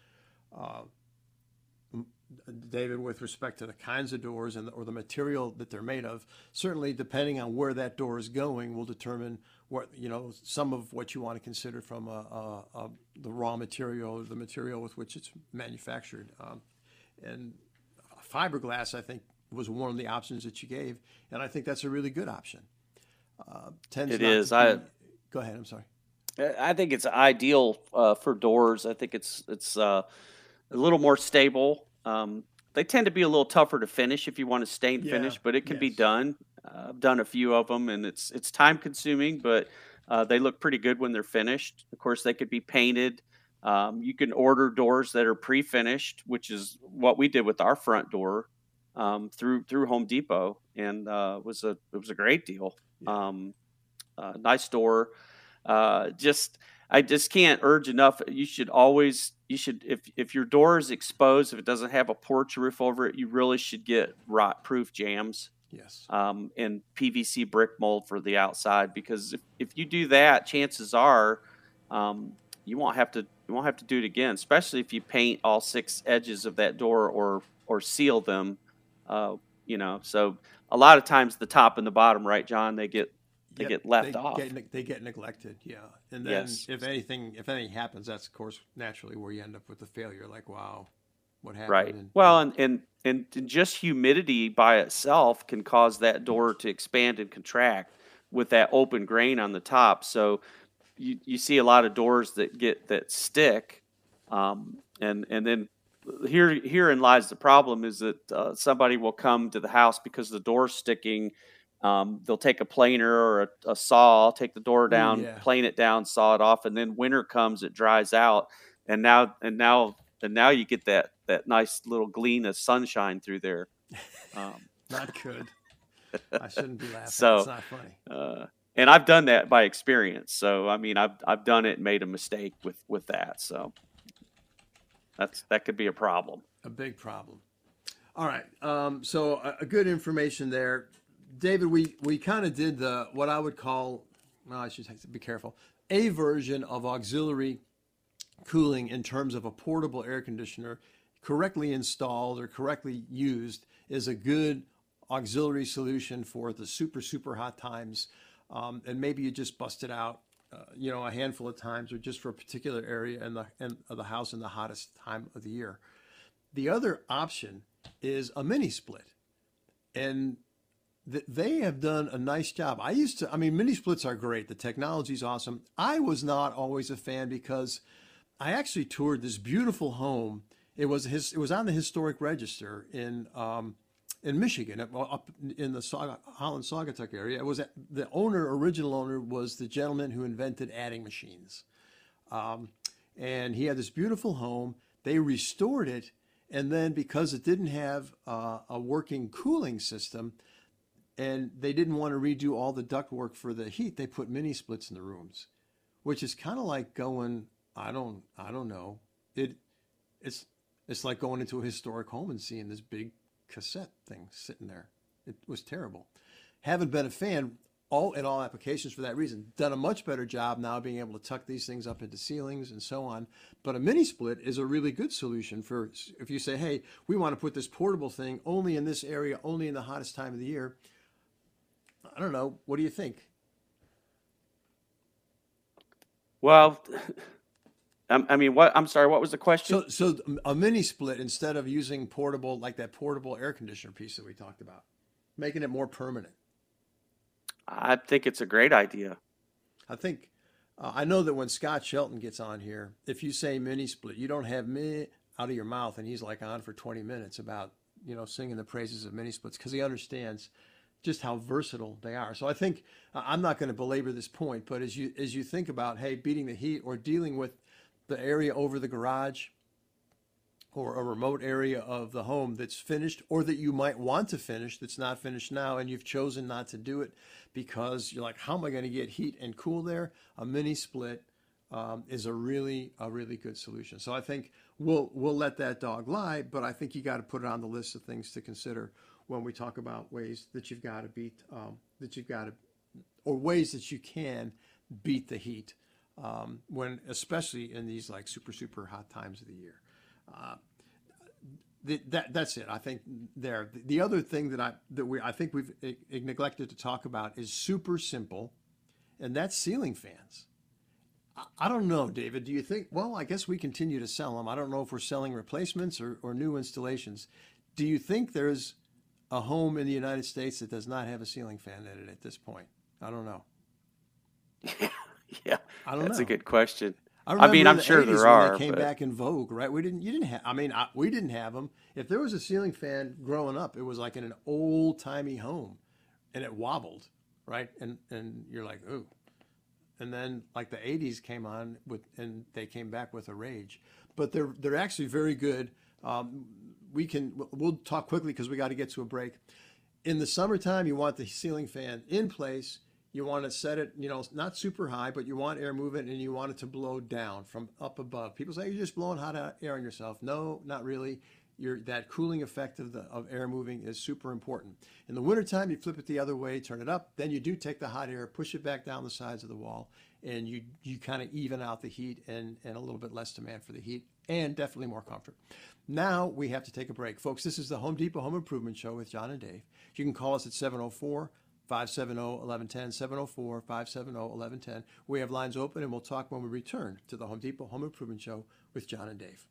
David, with respect to the kinds of doors or the material that they're made of. Certainly, depending on where that door is going, will determine what, you know, some of what you want to consider from the raw material or the material with which it's manufactured. And fiberglass, I think, was one of the options that you gave, and I think that's a really good option. It is. Go ahead. I'm sorry. I think it's ideal for doors. I think it's a little more stable. They tend to be a little tougher to finish if you want to stain finish, but it can be done. I've done a few of them, and it's time consuming, but they look pretty good when they're finished. Of course, they could be painted. You can order doors that are pre-finished, which is what we did with our front door through Home Depot, and it was a great deal. Nice door. I just can't urge enough. You should if your door is exposed, if it doesn't have a porch roof over it, you really should get rot-proof jambs. Yes. And PVC brick mold for the outside, because if you do that, chances are you won't have to do it again, especially if you paint all 6 edges of that door or seal them. So a lot of times the top and the bottom, right, John, they get left off. They get neglected, yeah. And then if anything happens, that's of course naturally where you end up with the failure. Like, wow, what happened? Right. Well, and just humidity by itself can cause that door to expand and contract with that open grain on the top. So you see a lot of doors that stick, and then herein lies the problem is that somebody will come to the house because the door's sticking. They'll take a planer or a saw, take the door down, plane it down, saw it off, and then winter comes, it dries out, and now you get that nice little gleam of sunshine through there. Not good. I shouldn't be laughing. So, it's not funny. And I've done that by experience. So I mean, I've done it and made a mistake with that. So that could be a problem. A big problem. All right. So a good information there. David, we kind of did what I would call, well, I should be careful, a version of auxiliary cooling in terms of a portable air conditioner correctly installed or correctly used is a good auxiliary solution for the super hot times. And maybe you just bust it out, a handful of times or just for a particular area of the house in the hottest time of the year. The other option is a mini split. And they have done a nice job. Mini splits are great. The technology is awesome. I was not always a fan because I actually toured this beautiful home. It was on the historic register in Michigan, up in the Holland Saugatuck area. It was the original owner was the gentleman who invented adding machines, and he had this beautiful home. They restored it, and then because it didn't have a working cooling system, and they didn't want to redo all the ductwork for the heat, they put mini splits in the rooms, which is kind of like going, I don't know. It's like going into a historic home and seeing this big cassette thing sitting there. It was terrible. Haven't been a fan in all applications for that reason. Done a much better job now being able to tuck these things up into ceilings and so on. But a mini split is a really good solution for if you say, hey, we want to put this portable thing only in this area, only in the hottest time of the year. I don't know. What do you think? Well, I'm sorry, what was the question? So a mini split instead of using portable, like that portable air conditioner piece that we talked about, making it more permanent. I think it's a great idea. I think, I know that when Scott Shelton gets on here, if you say mini split, you don't have me out of your mouth and he's like on for 20 minutes about, singing the praises of mini splits because he understands just how versatile they are. So I think, I'm not going to belabor this point, but as you think about, hey, beating the heat or dealing with the area over the garage or a remote area of the home that's finished or that you might want to finish that's not finished now and you've chosen not to do it because you're like, how am I going to get heat and cool there? A mini split is a really good solution. So I think we'll let that dog lie, but I think you got to put it on the list of things to consider when we talk about ways that you've got to beat, or ways that you can beat the heat. When especially in these like super hot times of the year, that's it. I think there. The other thing that I think we've neglected to talk about is super simple, and that's ceiling fans. I don't know, David. Do you think? Well, I guess we continue to sell them. I don't know if we're selling replacements or new installations. Do you think there's a home in the United States that does not have a ceiling fan in it at this point? I don't know. Yeah, that's a good question. I'm sure there are. When they came back in vogue, right? We didn't have them. If there was a ceiling fan growing up, it was like in an old timey home, and it wobbled, right? And you're like, ooh. And then like the 80s came on and they came back with a rage. But they're actually very good. We'll talk quickly because we got to get to a break. In the summertime, you want the ceiling fan in place. You want to set it, not super high, but you want air movement and you want it to blow down from up above. People say you're just blowing hot air on yourself. No, not really. that cooling effect of air moving is super important. In the wintertime, you flip it the other way, turn it up, then you do take the hot air, push it back down the sides of the wall, and you kind of even out the heat and a little bit less demand for the heat, and definitely more comfort. Now we have to take a break. Folks, this is the Home Depot Home Improvement Show with John and Dave. You can call us at 704-570-1110, 704-570-1110. We have lines open, and we'll talk when we return to the Home Depot Home Improvement Show with John and Dave.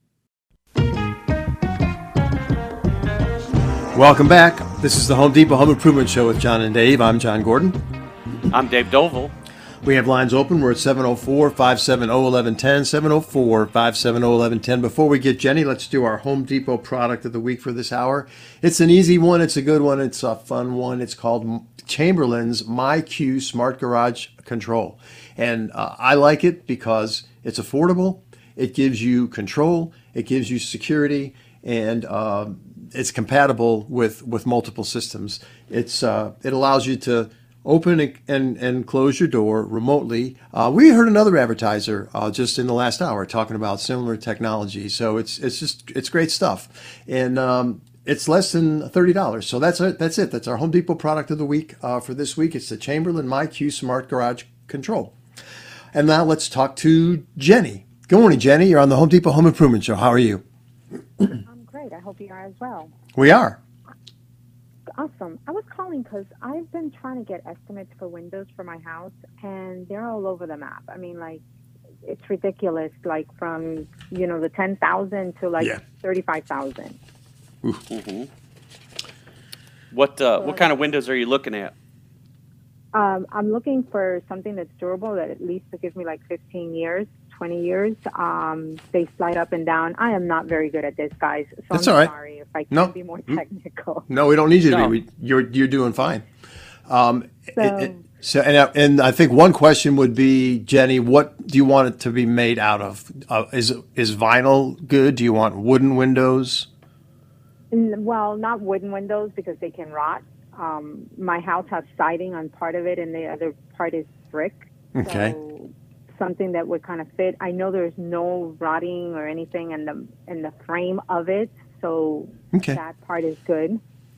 Welcome back. This is the Home Depot Home Improvement Show with John and Dave. I'm John Gordon. I'm Dave Dovell. We have lines open. We're at 704-570-1110, 704-570-1110. Before we get Jenny, let's do our Home Depot product of the week for this hour. It's an easy one. It's a good one. It's a fun one. It's called Chamberlain's MyQ Smart Garage Control. And I like it because it's affordable. It gives you control. It gives you security. And it's compatible with multiple systems. It allows you to open and close your door remotely. We heard another advertiser just in the last hour talking about similar technology. So it's great stuff, and it's less than $30. So that's it. That's our Home Depot product of the week for this week. It's the Chamberlain MyQ Smart Garage Control. And now let's talk to Jenny. Good morning, Jenny. You're on the Home Depot Home Improvement Show. How are you? I'm great. I hope you are as well. We are. Awesome. I was calling because I've been trying to get estimates for windows for my house, and they're all over the map. I mean, like, it's ridiculous, like from, the 10,000 to like 35,000. Mm-hmm. What kind of windows are you looking at? I'm looking for something that's durable, that at least will give me like 15 years, 20 years. They slide up and down. I am not very good at this, guys. So That's I'm all right. sorry if I can't be more technical. No, we don't need you to be. You're doing fine. And I think one question would be, Jenny, what do you want it to be made out of? Is vinyl good? Do you want wooden windows? Well, not wooden windows because they can rot. My house has siding on part of it, and the other part is brick. Okay. So something that would kind of fit. I know there's no rotting or anything in the frame of it, so that part is good.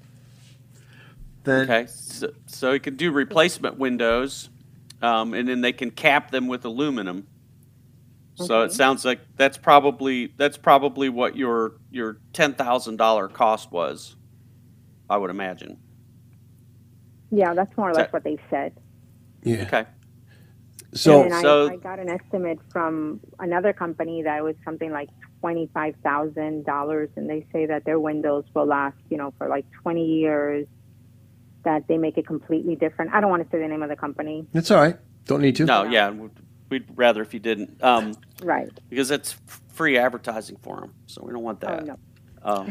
Okay, so you can do replacement windows, and then they can cap them with aluminum. So it sounds like that's probably what your $10,000 cost was, I would imagine. Yeah, that's more or less what they said. Yeah. Okay. So I got an estimate from another company that was something like $25,000, and they say that their windows will last, for like 20 years. That they make it completely different. I don't want to say the name of the company. It's all right. Don't need to. No, yeah, we'd rather if you didn't. Right. Because it's free advertising for them, so we don't want that. Oh,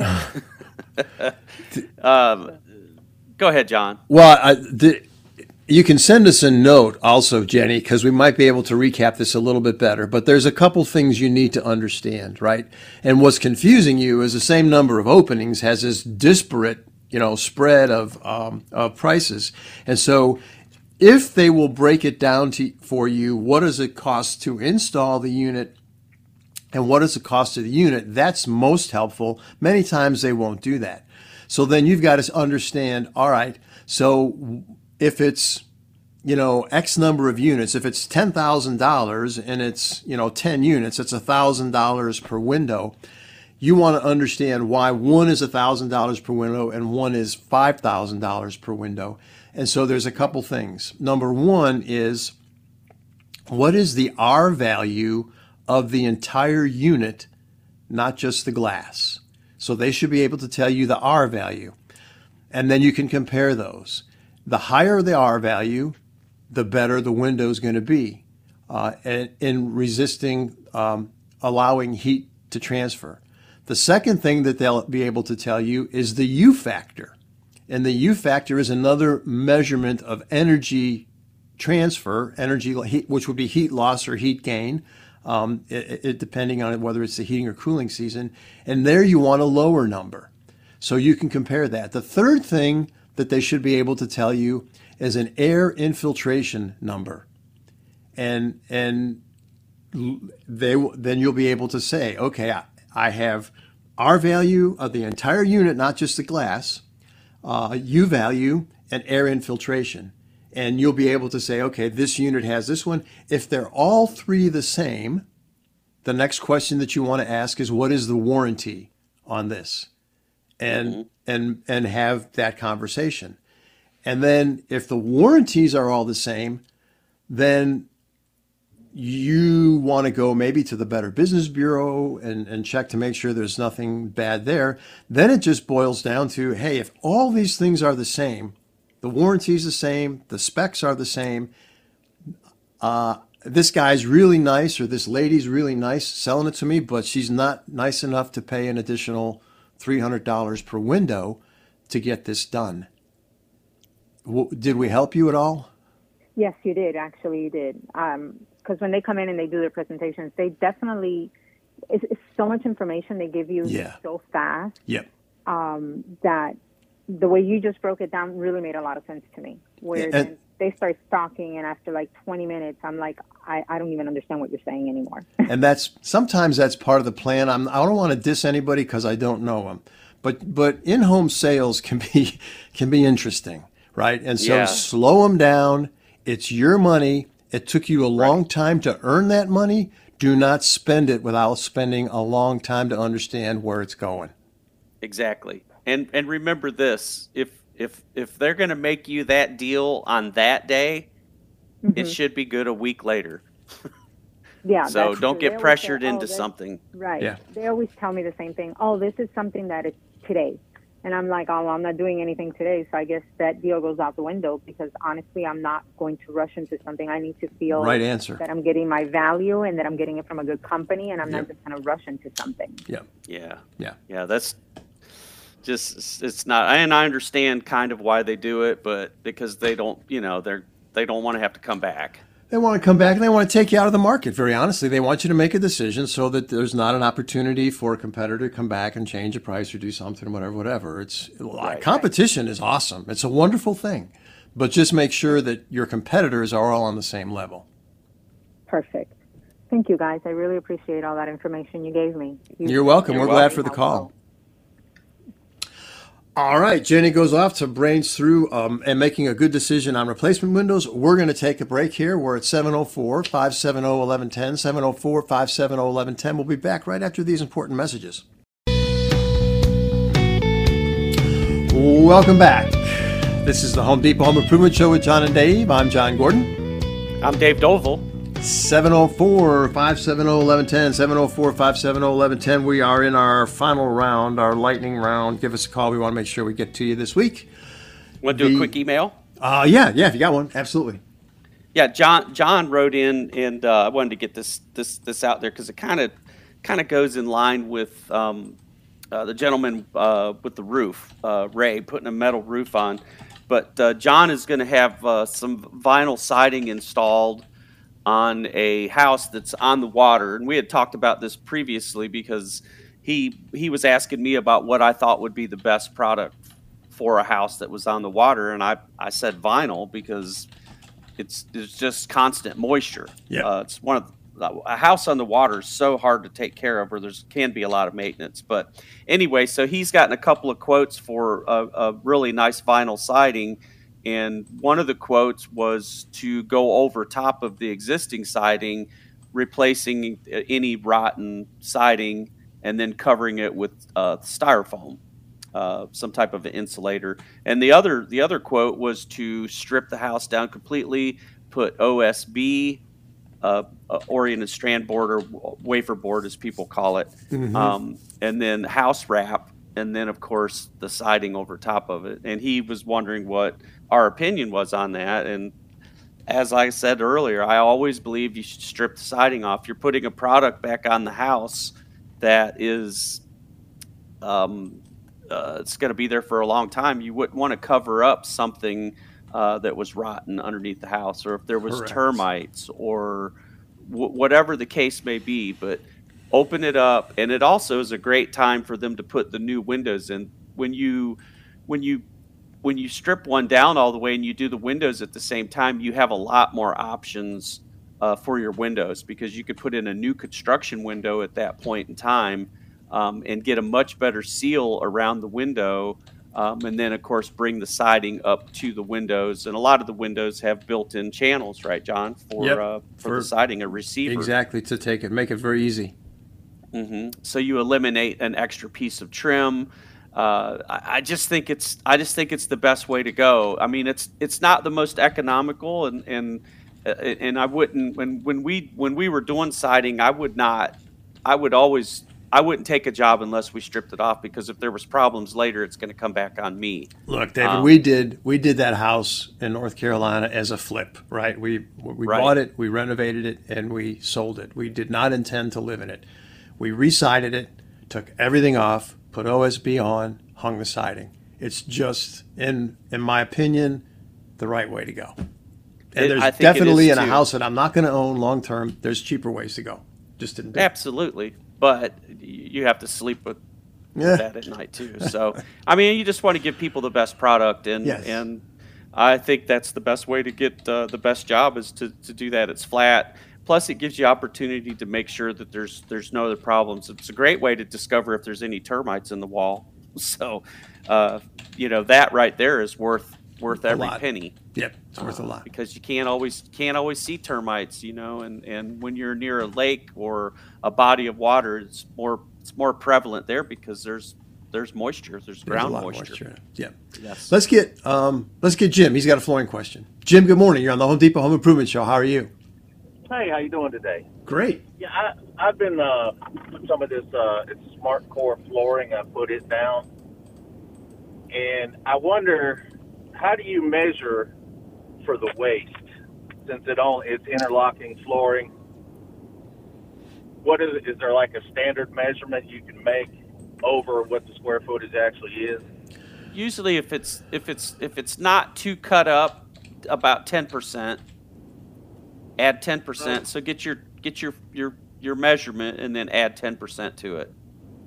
no. Go ahead, John. Well, you can send us a note also, Jenny, because we might be able to recap this a little bit better. But there's a couple things you need to understand, right? And what's confusing you is the same number of openings has this disparate, spread of prices. And so if they will break it down for you, what does it cost to install the unit and what is the cost of the unit? That's most helpful. Many times they won't do that. So then you've got to understand, all right, so if it's, X number of units, if it's $10,000 and it's, 10 units, it's $1,000 per window. You want to understand why one is $1,000 per window and one is $5,000 per window. And so there's a couple things. Number one is, what is the R value of the entire unit, not just the glass? So they should be able to tell you the R value. And then you can compare those. The higher the R value, the better the window is going to be in resisting allowing heat to transfer. The second thing that they'll be able to tell you is the U factor. And the U factor is another measurement of energy transfer, which would be heat loss or heat gain, depending on whether it's the heating or cooling season. And there you want a lower number. So you can compare that. The third thing that they should be able to tell you is an air infiltration number. And then you'll be able to say, okay, I have our value of the entire unit, not just the glass, U value, and air infiltration. And you'll be able to say, okay, this unit has this one. If they're all three the same, the next question that you want to ask is, what is the warranty on this? And have that conversation. And then if the warranties are all the same, then you want to go maybe to the Better Business Bureau and check to make sure there's nothing bad there. Then it just boils down to, hey, if all these things are the same, the warranty's the same, the specs are the same, this guy's really nice or this lady's really nice selling it to me, but she's not nice enough to pay an additional $300 per window to get this done. Did we help you at all? Yes, you did. Actually, you did. Because when they come in and they do their presentations, they definitely, it's so much information they give you so fast. Yep. That the way you just broke it down really made a lot of sense to me. Where then they start talking, and after like 20 minutes, I'm like, I don't even understand what you're saying anymore. And sometimes that's part of the plan. I don't want to diss anybody because I don't know them, but in-home sales can be interesting, right? And so slow them down. It's your money. It took you a long time to earn that money. Do not spend it without spending a long time to understand where it's going. Exactly. And remember this, if they're going to make you that deal on that day, it should be good a week later. Yeah. So don't get pressured into something. Right. Yeah. They always tell me the same thing. Oh, this is something that is today. And I'm like, oh, I'm not doing anything today. So I guess that deal goes out the window because honestly, I'm not going to rush into something. I need to feel right answer. That I'm getting my value and that I'm getting it from a good company, and I'm not just going to rush into something. Yeah. That's just, it's not, and I understand kind of why they do it, but because they don't, they don't want to have to come back. They want to come back and they want to take you out of the market. Very honestly, they want you to make a decision so that there's not an opportunity for a competitor to come back and change the price or do something, whatever. It's competition is awesome. It's a wonderful thing, but just make sure that your competitors are all on the same level. Perfect. Thank you, guys. I really appreciate all that information you gave me. You're welcome. We're glad for the call. All right, Jenny goes off to brains through and making a good decision on replacement windows. We're going to take a break here. We're at 704-570-1110, 704-570-1110. We'll be back right after these important messages. Welcome back. This is the Home Depot Home Improvement Show with John and Dave. I'm John Gordon. I'm Dave Dovell. 704-570-1110, 704-570-1110. We are in our final round, our lightning round. Give us a call. We want to make sure we get to you this week. Want to do a quick email? Yeah, if you got one, absolutely. Yeah, John wrote in, and I wanted to get this out there because it kind of goes in line with the gentleman with the roof, Ray, putting a metal roof on. But John is going to have some vinyl siding installed on a house that's on the water. And we had talked about this previously because he was asking me about what I thought would be the best product for a house that was on the water. And I said vinyl because it's just constant moisture. Yeah. It's one of a house on the water is so hard to take care of, or can be a lot of maintenance. But anyway, so he's gotten a couple of quotes for a really nice vinyl siding. And one of the quotes was to go over top of the existing siding, replacing any rotten siding, and then covering it with styrofoam, some type of an insulator. And the other quote was to strip the house down completely, put OSB, oriented strand board or wafer board, as people call it, and then house wrap, and then of course the siding over top of it. And he was wondering what our opinion was on that. And as I said earlier, I always believe you should strip the siding off. You're putting a product back on the house that is it's going to be there for a long time. You wouldn't want to cover up something that was rotten underneath the house, or if there was termites or whatever the case may be. But open it up, and it also is a great time for them to put the new windows in. When you strip one down all the way and you do the windows at the same time, you have a lot more options for your windows, because you could put in a new construction window at that point in time and get a much better seal around the window. And then, of course, bring the siding up to the windows. And a lot of the windows have built-in channels, right, John, for the siding, a receiver. Exactly, to take it, make it very easy. Mm-hmm. So you eliminate an extra piece of trim. I just think it's the best way to go. I mean, it's not the most economical, and I wouldn't when we were doing siding, I wouldn't take a job unless we stripped it off, because if there was problems later, it's going to come back on me. Look, David, we did that house in North Carolina as a flip, right? We bought it, we renovated it, and we sold it. We did not intend to live in it. We re-sided it, took everything off, put OSB on, hung the siding. It's just, in my opinion, the right way to go. And there's definitely in a house that I'm not going to own long term, there's cheaper ways to go. Just didn't do it. Absolutely. But you have to sleep with that at night too. So, I mean, you just want to give people the best product, and I think that's the best way to get the best job is to do that. It's flat. Plus, it gives you opportunity to make sure that there's no other problems. It's a great way to discover if there's any termites in the wall. So, that right there is worth every penny. Yep, it's worth a lot, because you can't always see termites, and when you're near a lake or a body of water, it's more prevalent there because there's moisture, there's ground moisture. Yeah. Yes. Let's get Jim. He's got a flooring question. Jim, good morning. You're on the Home Depot Home Improvement Show. How are you? Hey, how you doing today? Great. Yeah, I've been putting some of this it's Smart Core flooring. I put it down, and I wonder, how do you measure for the waste, since it's interlocking flooring? What is it? Is there like a standard measurement you can make over what the square footage actually is? Usually, if it's not too cut up, about 10%. Add 10%. So get your measurement and then add 10% to it.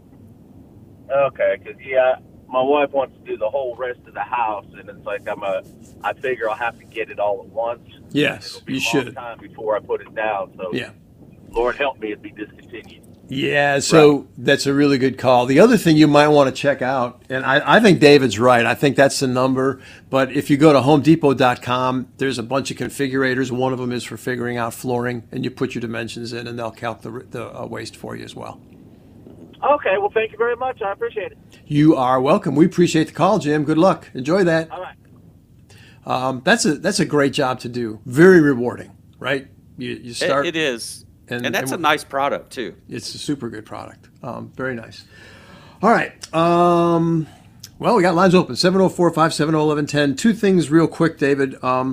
Okay, because my wife wants to do the whole rest of the house, and it's like I figure I'll have to get it all at once. Yes, you should. It'll be a long time before I put it down. So Lord help me, it'd be discontinued. Yeah, so that's a really good call. The other thing you might want to check out, and I think David's right, I think that's the number, but if you go to homedepot.com, there's a bunch of configurators. One of them is for figuring out flooring, and you put your dimensions in, and they'll calc the waste for you as well. Okay, well, thank you very much. I appreciate it. You are welcome. We appreciate the call, Jim. Good luck. Enjoy that. All right. That's a great job to do. Very rewarding, right? You start. It is. And that's a nice product, too. It's a super good product. Very nice. All right. Well, we got lines open, 704-570-1110. Two things real quick, David.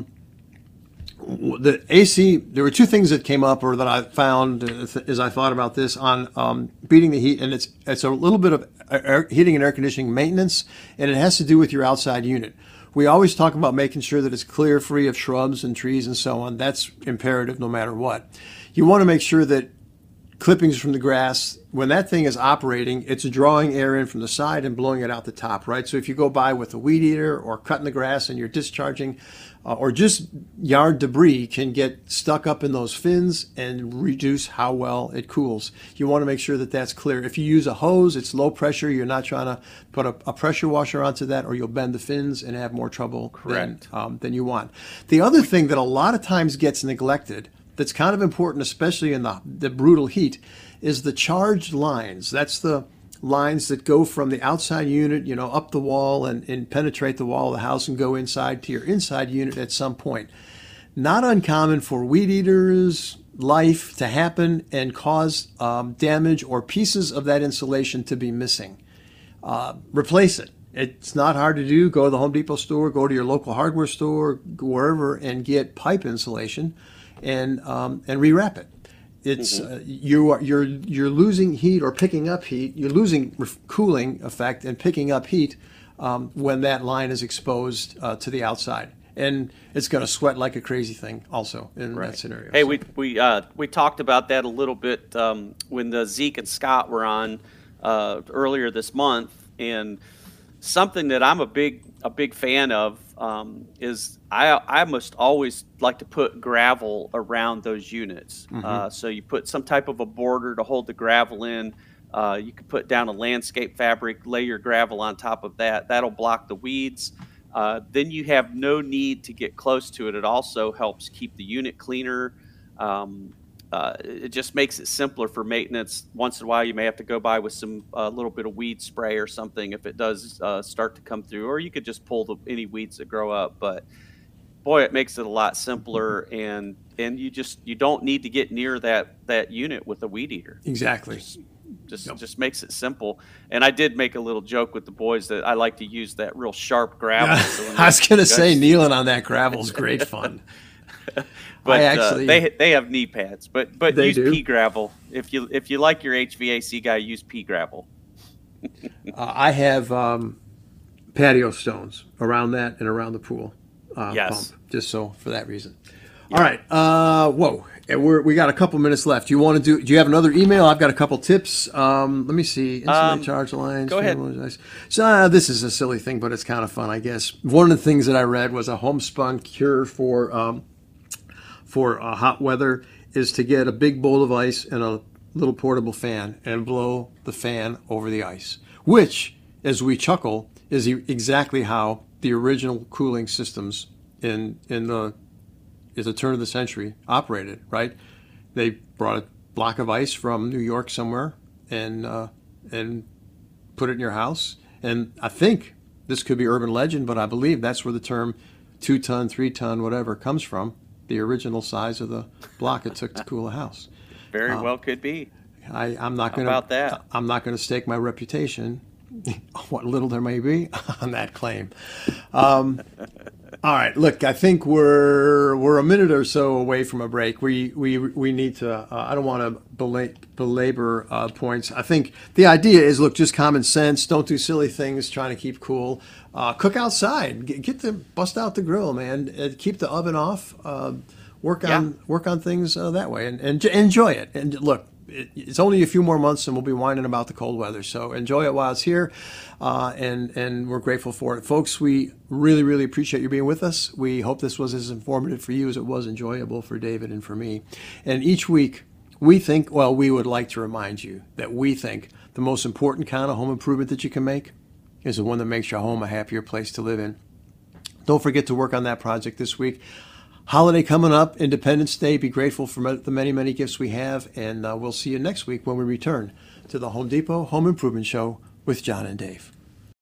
The AC, there were two things that came up or that I found as I thought about this on beating the heat, and it's a little bit of heating and air conditioning maintenance, and it has to do with your outside unit. We always talk about making sure that it's clear, free of shrubs and trees and so on. That's imperative no matter what. You want to make sure that clippings from the grass, when that thing is operating, it's drawing air in from the side and blowing it out the top, right? So if you go by with a weed eater or cutting the grass and you're discharging, or just yard debris can get stuck up in those fins and reduce how well it cools. You want to make sure that that's clear. If you use a hose, it's low pressure. You're not trying to put a pressure washer onto that, or you'll bend the fins and have more trouble than you want. The other thing that a lot of times gets neglected, that's kind of important, especially in the brutal heat, is the charged lines. That's the lines that go from the outside unit, up the wall and penetrate the wall of the house and go inside to your inside unit at some point. Not uncommon for weed eaters, life to happen and cause damage or pieces of that insulation to be missing. Replace it. It's not hard to do. Go to the Home Depot store, go to your local hardware store, go wherever, and get pipe insulation and rewrap it. It's you're losing heat or picking up heat. You're losing cooling effect and picking up heat when that line is exposed to the outside, and it's going to sweat like a crazy thing. Also in that scenario. Hey, we talked about that a little bit when the Zeke and Scott were on earlier this month, and something that I'm a big fan of is I must always like to put gravel around those units. So you put some type of a border to hold the gravel in. You could put down a landscape fabric, lay your gravel on top of that. That'll block the weeds. Then you have no need to get close to it. It also helps keep the unit cleaner. It just makes it simpler for maintenance. Once in a while, you may have to go by with some little bit of weed spray or something if it does start to come through, or you could just pull any weeds that grow up. But boy, it makes it a lot simpler, and you don't need to get near that unit with a weed eater. Exactly. Just makes it simple. And I did make a little joke with the boys that I like to use that real sharp gravel. So I was going to say kneeling on that gravel is great fun. But they have knee pads, but use do. pea gravel. If you like your HVAC guy, use pea gravel. I have patio stones around that and around the pool yes. pump, just so for that reason. Yeah. All right. Whoa. And we got a couple minutes left. Do you have another email? I've got a couple tips. Let me see. Instantly charge lines. Go ahead. So this is a silly thing, but it's kind of fun, I guess. One of the things that I read was a homespun cure for hot weather is to get a big bowl of ice and a little portable fan and blow the fan over the ice, which, as we chuckle, is exactly how the original cooling systems in the turn of the century operated, right? They brought a block of ice from New York somewhere and put it in your house. And I think this could be urban legend, but I believe that's where the term 2-ton, 3-ton, whatever comes from, the original size of the block it took to cool a house. Very well could be. I'm not going to stake my reputation, what little there may be, on that claim. All right, look, I think we're a minute or so away from a break. We need to. I don't want to belabor points. I think the idea is, look, just common sense. Don't do silly things trying to keep cool. Cook outside. Bust out the grill, man. Keep the oven off. Work on things that way, and enjoy it. And look, it's only a few more months, and we'll be whining about the cold weather. So enjoy it while it's here, and we're grateful for it, folks. We really, really appreciate you being with us. We hope this was as informative for you as it was enjoyable for David and for me. And each week, we would like to remind you that we think the most important kind of home improvement that you can make is the one that makes your home a happier place to live in. Don't forget to work on that project this week. Holiday coming up, Independence Day. Be grateful for the many, many gifts we have. And we'll see you next week when we return to the Home Depot Home Improvement Show with John and Dave.